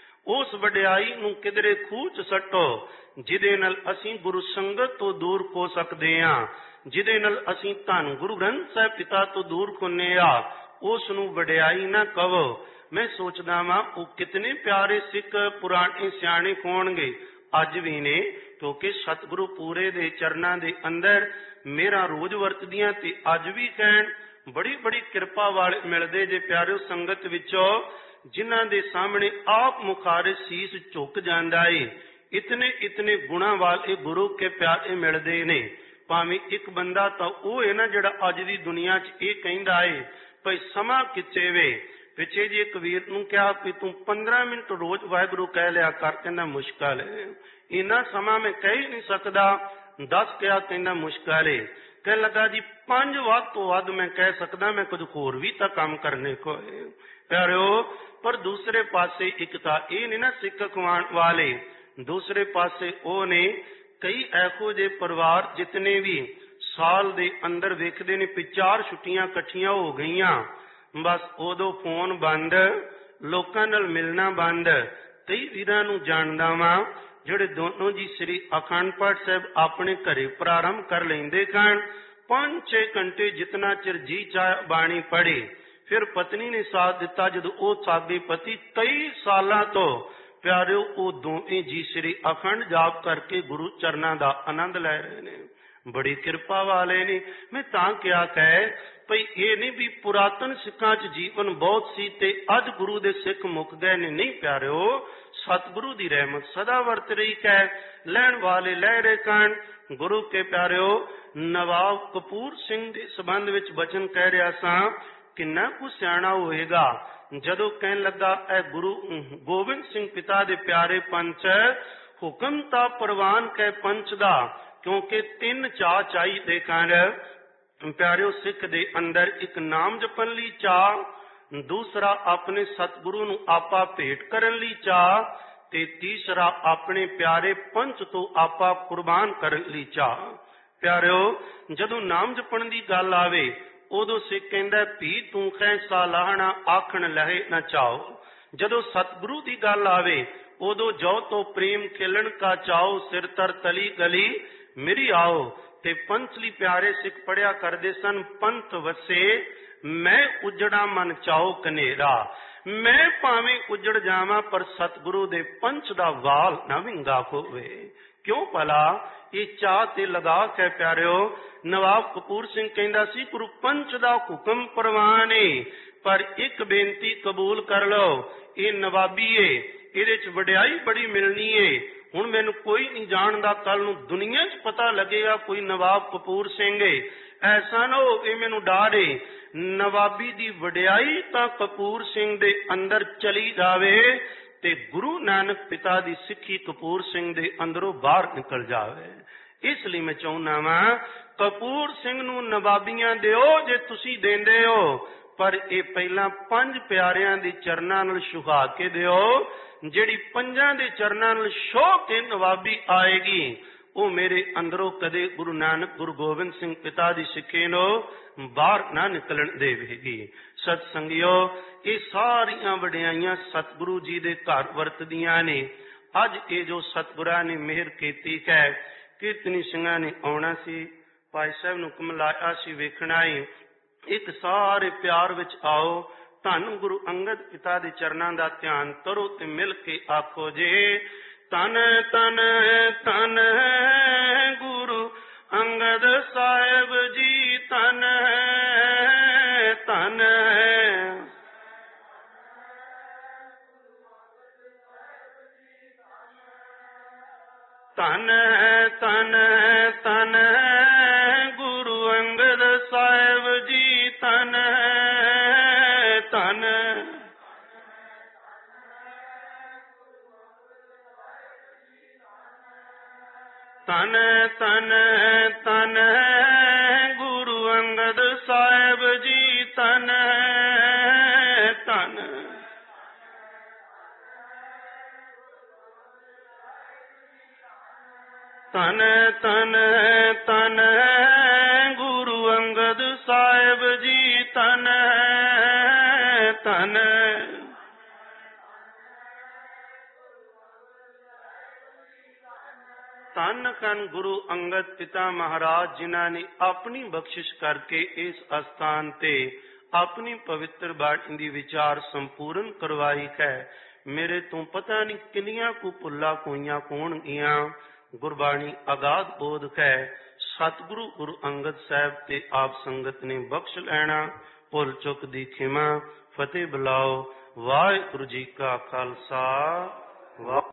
ਉਸ ਵਡਿਆਈ ਨੂੰ ਕਿਧਰੇ ਖੂਹ ਚ ਸੱਟੋ ਜਿਹਦੇ ਨਾਲ ਅਸੀਂ ਗੁਰੂ ਸੰਗਤ ਤੋਂ ਦੂਰ ਹੋ ਸਕਦੇ ਹਾਂ, ਜਿਹਦੇ ਨਾਲ ਅਸੀਂ ਧੰਨ ਗੁਰੂ ਗ੍ਰੰਥ ਸਾਹਿਬ ਪਿਤਾ ਤੋਂ ਦੂਰ ਹੁੰਨੇ ਆ, ਉਸ ਨੂੰ ਵਡਿਆਈ ਨਾ ਕਹੋ। ਮੈਂ ਸੋਚਦਾ ਵਾਂ ਉਹ ਕਿਤਨੇ ਪਿਆਰੇ ਸਿੱਖ ਪੁਰਾਣੇ ਸਿਆਣੇ ਹੋਣਗੇ ਅੱਜ ਵੀ ਨੇ, ਕਿਉਂਕਿ ਸਤਿਗੁਰੂ ਪੂਰੇ ਦੇ ਚਰਨਾਂ ਦੇ ਅੰਦਰ ਮੇਰਾ ਰੋਜ਼ ਵਰਤਦੀਆਂ ਤੇ ਅੱਜ ਵੀ ਕਹਿਣ ਬੜੀ ਬੜੀ ਕਿਰਪਾ ਵਾਲੇ ਮਿਲਦੇ ਜੇ ਪਿਆਰਿਓ ਸੰਗਤ ਵਿੱਚੋਂ, ਜਿਨ੍ਹਾਂ ਦੇ ਸਾਹਮਣੇ ਆਪ ਮੁਖਾਰੇ ਸੀਸ ਝੁਕ ਜਾਂਦਾ ਏ। ਇਤਨੇ ਇਤਨੇ ਗੁਣਾ ਵਾਲੇ ਗੁਰੂ ਕੇ ਪਿਆਰੇ ਮਿਲਦੇ ਨੇ। ਭਾਵੇਂ ਇੱਕ ਬੰਦਾ ਤਾਂ ਉਹ ਹੈ ਨਾ ਜਿਹੜਾ ਅੱਜ ਦੀ ਦੁਨੀਆ 'ਚ ਇਹ ਕਹਿੰਦਾ ਏ ਭਈ ਸਮਾਂ ਕਿੱਥੇ ਵੇ। ਪਿੱਛੇ ਜੀ ਇੱਕ ਵੀਰ ਨੂੰ ਕਿਹਾ ਵੀ ਤੂੰ ਪੰਦਰਾਂ ਮਿੰਟ ਰੋਜ਼ ਵਾਹਿਗੁਰੂ ਕਹਿ ਲਿਆ ਕਰ, ਕਹਿੰਦਾ ਮੁਸ਼ਕਲ ਹੈ, ਇੰਨਾ ਸਮਾਂ ਮੈਂ ਕਹਿ ਹੀ ਨਹੀਂ ਸਕਦਾ। ਦਸ ਕਿਹਾ, ਕਹਿੰਦਾ ਮੁਸ਼ਕਲ ਹੈ। ਕਹਿਣ ਲੱਗਾ ਜੀ ਪੰਜ ਵੱਧ ਤੋਂ ਵੱਧ ਮੈਂ ਕਹਿ ਸਕਦਾ, ਮੈਂ ਕੁਝ ਹੋਰ ਵੀ ਤਾਂ ਕੰਮ ਕਰਨੇ ਕੋਏ ਪਿਆਰਿਓ। ਪਰ ਦੂਸਰੇ ਪਾਸੇ ਇੱਕ ਤਾਂ ਇਹ ਨੇ ਨਾ ਸਿੱਖ ਖਵਾਉਣ ਵਾਲੇ, ਦੂਸਰੇ ਪਾਸੇ ਉਹ ਨੇ ਕਈ ਇਹੋ ਜਿਹੇ ਪਰਿਵਾਰ ਜਿਤਨੇ ਵੀ ਸਾਲ ਦੇ ਅੰਦਰ ਵੇਖਦੇ ਨੇ ਵੀ ਚਾਰ ਛੁੱਟੀਆਂ ਇਕੱਠੀਆਂ ਹੋ ਗਈਆਂ, ਬਸ ਉਦੋਂ ਫੋਨ ਬੰਦ, ਲੋਕਾਂ ਨਾਲ ਮਿਲਣਾ ਬੰਦ। ਕਈ ਵੀਰਾਂ ਨੂੰ ਜਾਣਦਾ ਵਾਂ ਜਿਹੜੇ ਦੋਨੋਂ ਜੀ ਸ੍ਰੀ ਅਖੰਡ ਪਾਠ ਸਾਹਿਬ ਆਪਣੇ ਘਰੇ ਪ੍ਰਾਰੰਭ ਕਰ ਲੈਂਦੇ ਸਨ, ਪੰਜ ਛੇ ਘੰਟੇ ਜਿਤਨਾ ਚਿਰ ਜੀ ਚਾਹ ਬਾਣੀ ਪੜ੍ਹੇ। ਫਿਰ ਪਤਨੀ ਨੇ ਸਾਥ ਦਿੱਤਾ, ਜਦੋਂ ਉਹ ਸਾਦੇ ਪਤੀ ਕਈ ਸਾਲਾਂ ਤੋਂ ਪਿਆਰਿਓ ਉਹ ਦੋਵੇਂ ਜੀ ਸ੍ਰੀ ਅਖੰਡ ਜਾਪ ਕਰਕੇ ਗੁਰੂ ਚਰਨਾਂ ਦਾ ਆਨੰਦ ਲੈ ਰਹੇ ਨੇ, ਬੜੀ ਕਿਰਪਾ ਵਾਲੇ ਨੇ। ਮੈਂ ਤਾਂ ਕਿਹਾ ਕਹਿ ਭਈ ਇਹ ਨਹੀਂ ਵੀ ਪੁਰਾਤਨ ਸਿੱਖਾਂ 'ਚ ਜੀਵਨ ਬਹੁਤ ਸੀ ਤੇ ਅੱਜ ਗੁਰੂ ਦੇ ਸਿੱਖ ਮੁੱਕ ਗਏ ਨੇ, ਨਹੀਂ ਪਿਆਰਿਓ, ਸਤਿਗੁਰੂ ਦੀ ਰਹਿਮਤ ਸਦਾ ਵਰਤ ਰਹੀ ਹੈ। ਲੈਣ ਵਾਲੇ ਲੈ ਰਹੇ ਕਣ। ਗੁਰੂ ਕੇ ਪਿਆਰਿਓ, ਨਵਾਬ ਕਪੂਰ ਸਿੰਘ ਦੇ ਸੰਬੰਧ ਵਿੱਚ ਬਚਨ ਕਹਿ ਰਿਹਾ ਸਾਂ, ਕਿੰਨਾ ਕੁ ਸਿਆਣਾ ਹੋਏਗਾ ਜਦੋਂ ਕਹਿਣ ਲੱਗਾ ਇਹ ਗੁਰੂ ਗੋਬਿੰਦ ਸਿੰਘ ਪਿਤਾ ਦੇ ਪਿਆਰੇ ਪੰਚ, ਹੁਕਮ ਤਾਂ ਪ੍ਰਵਾਨ ਕਹਿ ਪੰਚ ਦਾ, ਕਿਉਂਕਿ ਤਿੰਨ ਚਾਅ ਚਾਹੀਦੇ ਕਣ ਪਿਆਰਿਓ ਸਿੱਖ ਦੇ ਅੰਦਰ। ਇੱਕ ਨਾਮ ਜਪਣ ਲਈ ਚਾਅ, ਦੂਸਰਾ ਆਪਣੇ ਸਤਿਗੁਰੂ ਨੂੰ ਆਪਾ ਭੇਟ ਕਰਨ ਲਈ ਚਾਅ, ਤੇ ਤੀਸਰਾ ਆਪਣੇ ਪਿਆਰੇ ਪੰਚ ਤੋਂ ਆਪਾ ਕੁਰਬਾਨ ਕਰਨ ਲਈ ਚਾਅ। ਪਿਆਰਿਓ ਜਦੋਂ ਨਾਮ ਜਪਣ ਦੀ ਗੱਲ ਆਵੇ ਉਦੋਂ ਸਿੱਖ ਕਹਿੰਦਾ ਭੀ ਤੂੰ ਖੈਸਾ ਲਾਹਣਾ ਆਖਣ ਲਹੇ ਨਾ ਚਾਓ। ਜਦੋਂ ਸਤਿਗੁਰੂ ਦੀ ਗੱਲ ਆਵੇ ਉਦੋਂ ਜੋ ਤੋਂ ਪ੍ਰੇਮ ਖੇਲਣ ਕਾ ਚਾਓ, ਸਿਰ ਤਰ ਤਲੀ ਗਲੀ ਮੇਰੀ ਆਓ। ਤੇ ਪੰਥਲੀ ਪਿਆਰੇ ਸਿੱਖ ਪੜਿਆ ਕਰਦੇ ਸਨ, ਪੰਥ ਵਸੇ ਮੈਂ ਉਜੜਾ ਮਨ ਚਾਓ ਕਨੇਰਾ। ਮੈਂ ਭਾਵੇਂ ਉਜੜ ਜਾਵਾਂ ਪਰ ਸਤਿਗੁਰੂ ਦੇ ਪੰਚ ਦਾ ਵਾਲ ਨਾ ਵਿੰਗਾ ਹੋਵੇ। ਕਿਉਂ ਭਲਾ ਇਹ ਚਾਹ ਤੇ ਲਗਾ ਕੇ ਪਿਆਰਿਓ, ਨਵਾਬ ਕਪੂਰ ਸਿੰਘ ਕਹਿੰਦਾ ਸੀ ਗੁਰੂ ਪੰਚ ਦਾ ਹੁਕਮ ਪ੍ਰਵਾਨ ਏ, ਪਰ ਇੱਕ ਬੇਨਤੀ ਕਬੂਲ ਕਰ ਲਓ, ਇਹ ਨਵਾਬੀ ਏ, ਇਹਦੇ ਚ ਵਡਿਆਈ ਬੜੀ ਮਿਲਣੀ ਏ। ਹੁਣ ਮੈਨੂੰ ਕੋਈ ਨਹੀਂ ਜਾਣਦਾ, ਕੱਲ ਨੂੰ ਦੁਨੀਆ 'ਚ ਪਤਾ ਲੱਗੇਗਾ ਕੋਈ ਨਵਾਬ ਕਪੂਰ ਸਿੰਘ ਏ, ਐਸਾ ਨਾ ਹੋਵੇ ਮੈਨੂੰ ਡਰ ਏ। ਨਵਾਬੀ ਦੀ ਵਡਿਆਈ ਤਾਂ ਕਪੂਰ ਸਿੰਘ ਦੇ ਅੰਦਰ ਚਲੀ ਜਾਵੇ ਤੇ ਗੁਰੂ ਨਾਨਕ ਪਿਤਾ ਦੀ ਸਿੱਖੀ ਕਪੂਰ ਸਿੰਘ ਦੇ ਅੰਦਰੋਂ ਬਾਹਰ ਨਿਕਲ ਜਾਵੇ। ਇਸ ਲਈ ਮੈਂ ਚਾਹੁੰਦਾ ਵਾਂ ਕਪੂਰ ਸਿੰਘ ਨੂੰ ਨਵਾਬੀਆਂ ਦਿਓ ਜੇ ਤੁਸੀਂ ਦਿੰਦੇ ਹੋ, ਪਰ ਇਹ ਪਹਿਲਾਂ ਪੰਜ ਪਿਆਰਿਆਂ ਦੇ ਚਰਨਾਂ ਨਾਲ ਛੁਹਾ ਕੇ ਦਿਓ। ਜਿਹੜੀ ਪੰਜਾਂ ਦੇ ਚਰਨਾਂ ਨਾਲ ਛੋਹ ਕੇ ਨਵਾਬੀ ਆਏਗੀ ਉਹ ਮੇਰੇ ਅੰਦਰੋਂ ਕਦੇ ਗੁਰੂ ਨਾਨਕ ਗੁਰੂ ਗੋਬਿੰਦ ਸਿੰਘ ਪਿਤਾ ਦੀ ਸਿੱਖੀ ਨੂੰ ਬਾਹਰ ਨਾ ਨਿਕਲਣ ਦੇਵੇਗੀ। ਸਤ ਸੰਗਿਓ, ਇਹ ਸਾਰੀਆਂ ਵਡਿਆਈਆਂ ਸਤਿਗੁਰੂ ਜੀ ਦੇ ਘਰ ਵਰਤਦੀਆਂ ਨੇ। ਅੱਜ ਇਹ ਜੋ ਸਤਿਗੁਰਾਂ ਨੇ ਮਿਹਰ ਕੀਤੀ ਹੈ, ਕੀਰਤਨੀ ਸਿੰਘਾਂ ਨੇ ਆਉਣਾ ਸੀ, ਭਾਈ ਸਾਹਿਬ ਨੂੰ ਕਮਲਾਇਆ ਸੀ ਵੇਖਣਾ ਏ। ਇੱਕ ਸਾਰੇ ਪਿਆਰ ਵਿੱਚ ਆਓ, ਧੰਨ ਗੁਰੂ ਅੰਗਦ ਪਿਤਾ ਦੇ ਚਰਨਾਂ ਦਾ ਧਿਆਨ ਕਰੋ ਤੇ ਮਿਲ ਕੇ ਆਖੋ ਜੇ ਤਨ ਤਨ ਤਨ ਗੁਰੂ ਅੰਗਦ ਸਾਹਿਬ ਜੀ, ਤਨ ਤਨ ਤਨ ਤਨ ਤਨ ਗੁਰੂ ਅੰਗਦ ਸਾਹਿਬ ਜੀ, ਤਨ ਤਨ ਤਨ ਤਨ ਤਨ ਗੁਰੂ ਅੰਗਦ ਸਾਹਿਬ ਜੀ, ਤਨ ਤਨ ਤਨ ਤਨ ਤਨ ਗੁਰੂ ਅੰਗਦ ਸਾਹਿਬ ਜੀ, ਤਨ ਤਨ ਧੰਨ ਕਨ ਗੁਰੂ ਅੰਗਦ ਪਿਤਾ ਮਹਾਰਾਜ, ਜਿਨ੍ਹਾਂ ਨੇ ਆਪਣੀ ਬਖਸ਼ਿਸ਼ ਕਰਕੇ ਇਸ ਅਸਥਾਨ ਤੇ ਆਪਣੀ ਪਵਿੱਤਰ ਬਾਣੀ ਦੀ ਵਿਚਾਰ ਸੰਪੂਰਨ ਕਰਵਾਈ ਹੈ। ਮੇਰੇ ਤੋਂ ਪਤਾ ਨਹੀਂ ਕਿੰਨੀਆਂ ਕੁ ਭੁੱਲਾਂ ਕੋਈਆਂ ਹੋਣਗੀਆਂ। ਗੁਰਬਾਣੀ ਅਗਾਧ ਬੋਧ ਹੈ। ਸਤਿਗੁਰੂ ਗੁਰੂ ਅੰਗਦ ਸਾਹਿਬ ਤੇ ਆਪ ਸੰਗਤ ਨੇ ਬਖਸ਼ ਲੈਣਾ। ਭੁੱਲ ਚੁੱਕ ਦੀ ਖਿਮਾ। ਫਤਿਹ ਬੁਲਾਓ। ਵਾਹਿਗੁਰੂ ਜੀ ਕਾ ਖਾਲਸਾ। ਵਾਹਿਗੁਰੂ